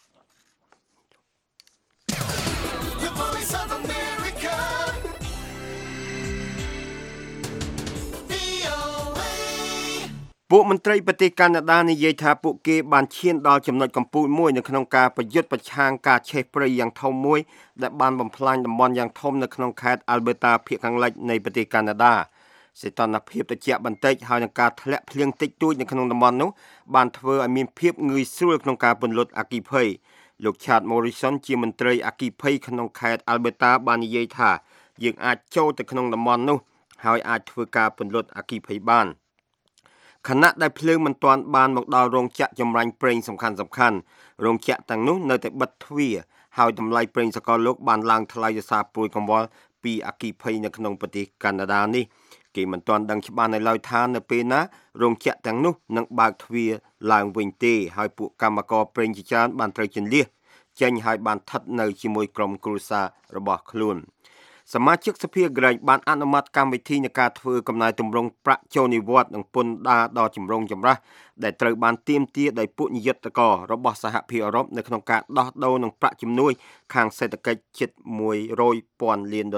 ពួកមន្ត្រីប្រទេសកាណាដានិយាយថាពួកគេបានឈានដល់ចំណុចកំពូលមួយនៅក្នុងការប្រយុទ្ធប្រឆាំងការឆេះព្រៃយ៉ាងធំមួយដែលបានបំផ្លាញតំបន់យ៉ាងធំនៅក្នុងខេត្ត Alberta ភាគខាងលិចនៃប្រទេសកាណាដាសីតុណ្ហភាពត្រជាក់បន្តិចហើយនឹងការធ្លាក់ភ្លៀងតិចតួចនៅក្នុងតំបន់នោះបានធ្វើឲ្យមានភាពងាយស្រួលក្នុងការពន្លត់អគ្គិភ័យលោក Chad Morrison ជាមន្ត្រីអគ្គិភ័យក្នុងខេត្ត Alberta បាននិយាយថាយើងអាចចូលទៅក្នុងតំបន់នោះហើយអាចធ្វើការពន្លត់អគ្គិភ័យបានខណៈដែលភ្លើងមិនទាន់បានមកដល់រោងចក្រចម្រាញ់ប្រេងសំខាន់រោងចក្រទាំងនោះនៅតែបិទទ្វារហើយតម្លៃប្រេងសកលលោកបានឡើងថ្លៃដោយសារព្រួយកង្វល់ពីអគ្គិភ័យនៅក្នុងប្រទេសកាណាដានេះគេមិនទាន់ដឹងច្បាស់នៅឡើយថានៅពេលណារោងចក្រទាំងនោះនឹងបើកទ្វារឡើងវិញទេហើយពួកកម្មករប្រេងជាច្រើនបានត្រូវជន្លៀសចេញហើយបានស្ថិតនៅជាមួយក្រុមគ្រួសាររបស់ខ្លួនសមាជិកសភាក្រិចបានអនុម័តកម្មវិធីនៃការធ្វើកំណែទម្រង់ប្រាក់ចូលនិវត្តន៍និងពន្ធដារដល់ចម្រុងចម្រាស់ដែលត្រូវបានទាមទារដោយពួកនាយកករបស់សហភាពអឺរ៉ុបនៅក្នុងការដោះដូរនឹងប្រាក់ជំនួយខាងសេដ្ឋកិច្ចជិត$100,000 លាន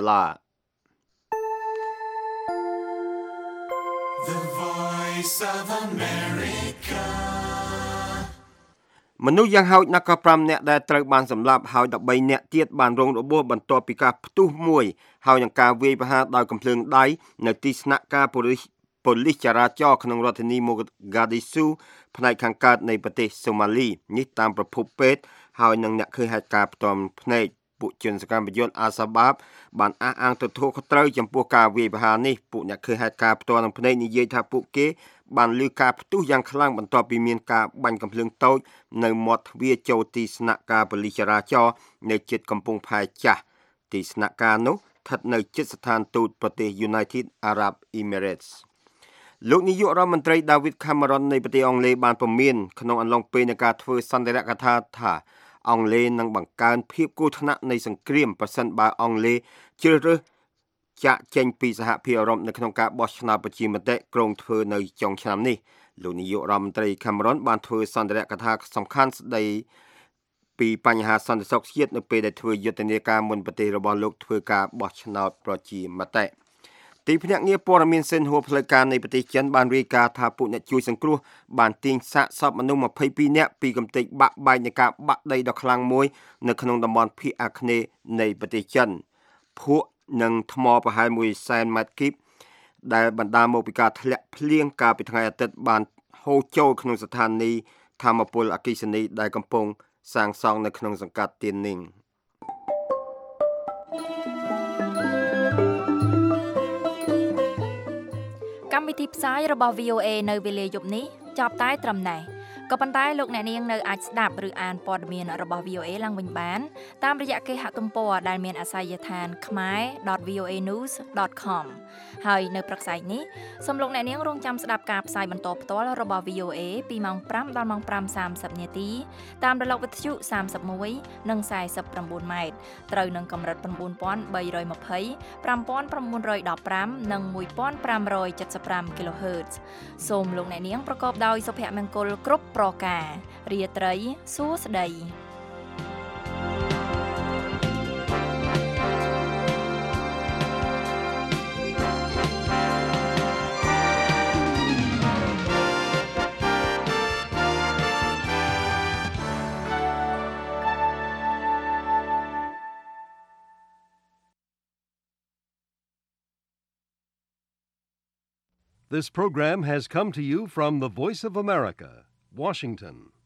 The Voice of America មនុស្សយ៉ាងហោចណាស់ក៏5នាក់ដែលត្រូវបានសម្លាប់ហើយ13នាក់ទៀតបានរងរបួសបន្ទាប់ពីការផ្ទុះមួយហើយនឹងការវាយប្រហារដោយកាំភ្លើងដៃនៅទីស្នាក់ការប៉ូលីសចរាចរណ៍ក្នុងរដ្ឋធានី Mogadishu ផ្នែកខាងកើតនៃប្រទេសសូម៉ាលីនេះតាមប្រភពពេទ្យហើយនឹងអ្នកឃើញហេតុការណ៍ផ្ទាល់ភ្នែកពួកជនសកម្មជនអាសាបាបបានអះអាងទទួលខុសត្រូវចំពោះការវាយប្រហារនេះពួកអ្នកឃើញហេតុការណ៍ផ្ទាល់នឹងភ្នែកនិយាយថាពួកគេបានឮការផ្ទុះយ៉ាងខ្លាំងបន្ទាប់ពីមានការបាញ់កាំភ្លើងតូចនៅមាត់ទ្វារចូលទីស្នាក់ការប៉ូលីសចរាចរណ៍នៅជិតកំពង់ផែចាស់ទីស្នាក់ការនោះស្ថិតនៅជិតស្ថានទូតប្រទេស United Arab Emirates លោកនាយករដ្ឋមន្ត្រី David Cameron នៃប្រទេសអង់គ្លេសបានព្រមានក្នុងអំឡុងពេលនៃការធ្វើសន្ទរកថាថាអង់គ្លេសនឹងបង្កើនភាពគ្រោះថ្នាក់នៃសង្គ្រាមប្រសិនបើអង់គ្លេសជ្រើសរើសចាក់ចេញពីសហភាពអឺរ៉ុបនៅក្នុងការបោះឆ្នោតប្រជាមតិក្រុងធ្វើនៅចុងឆ្នាំនេះលោកនាយករដ្ឋមន្ត្រី Cameron បានធ្វើសន្ទរកថាសំខាន់ស្ដីពីបញ្ហាសន្តិសុខជាតិនៅពេលដែលធ្វើយុទ្ធនាការមុនប្រទេសរបស់លោកធ្វើការបោះឆ្នោតប្រជាមតិទីភ្នាក់ងារព័ត៌មានសិនហួរផ្លូវការនៃប្រទេសចិនបានរាយការណ៍ថាពួកអ្នកជួយសង្គ្រោះបានទាញសាកសពមនុស្ស22នាក់ពីកំទេចបាក់បែកនៃការបាក់ដីដ៏ខ្លាំងមួយនៅក្នុងតំបន់ភាគអាគ្នេយ៍នៃប្រទេសចិនភក់និងថ្មប្រហែល100,000 ម៉ែត្រគីបដែលបណ្ដាលមកពីការធ្លាក់ភ្លៀងកាលពីថ្ងៃអាទិត្យបានហូរចូលក្នុងស្ថានីយ៍ថាមពលអគ្គិសនីដែលកំពុងសាងសង់នៅក្នុងសង្កាត់ទៀននីងកម្មវិធីផ្សាយរបស់ VOA នៅវេលាយប់នេះចប់តែត្រឹមនេះក៏ប៉ុន្តែលោកអ្នកនាងនៅអាចស្ដាប់ឬអានព័ត៌មានរបស់ VOA ឡើងវិញបានតាមរយៈគេហទំព័រដែលមានអាសយដ្ឋាន khmer.voanews.com ហើយនៅព្រឹកស្អែកនេះសូមលោកអ្នកនាងរងចាំស្ដាប់ការផ្សាយបន្តផ្ទាល់របស់ VOA ពីម៉ោង 5 ដល់ម៉ោង 5:30 នាទីតាមរលកវិទ្យុ31និង49 ម៉ែត្រត្រូវនឹងកម្រិត 9320 5915 និង 1575 kHz សូមលោកអ្នកនាងប្រកបដោយសុភមង្គលគ្រប់ប្រការរាត្រីសួស្តី This program has come to you from the Voice of America, Washington.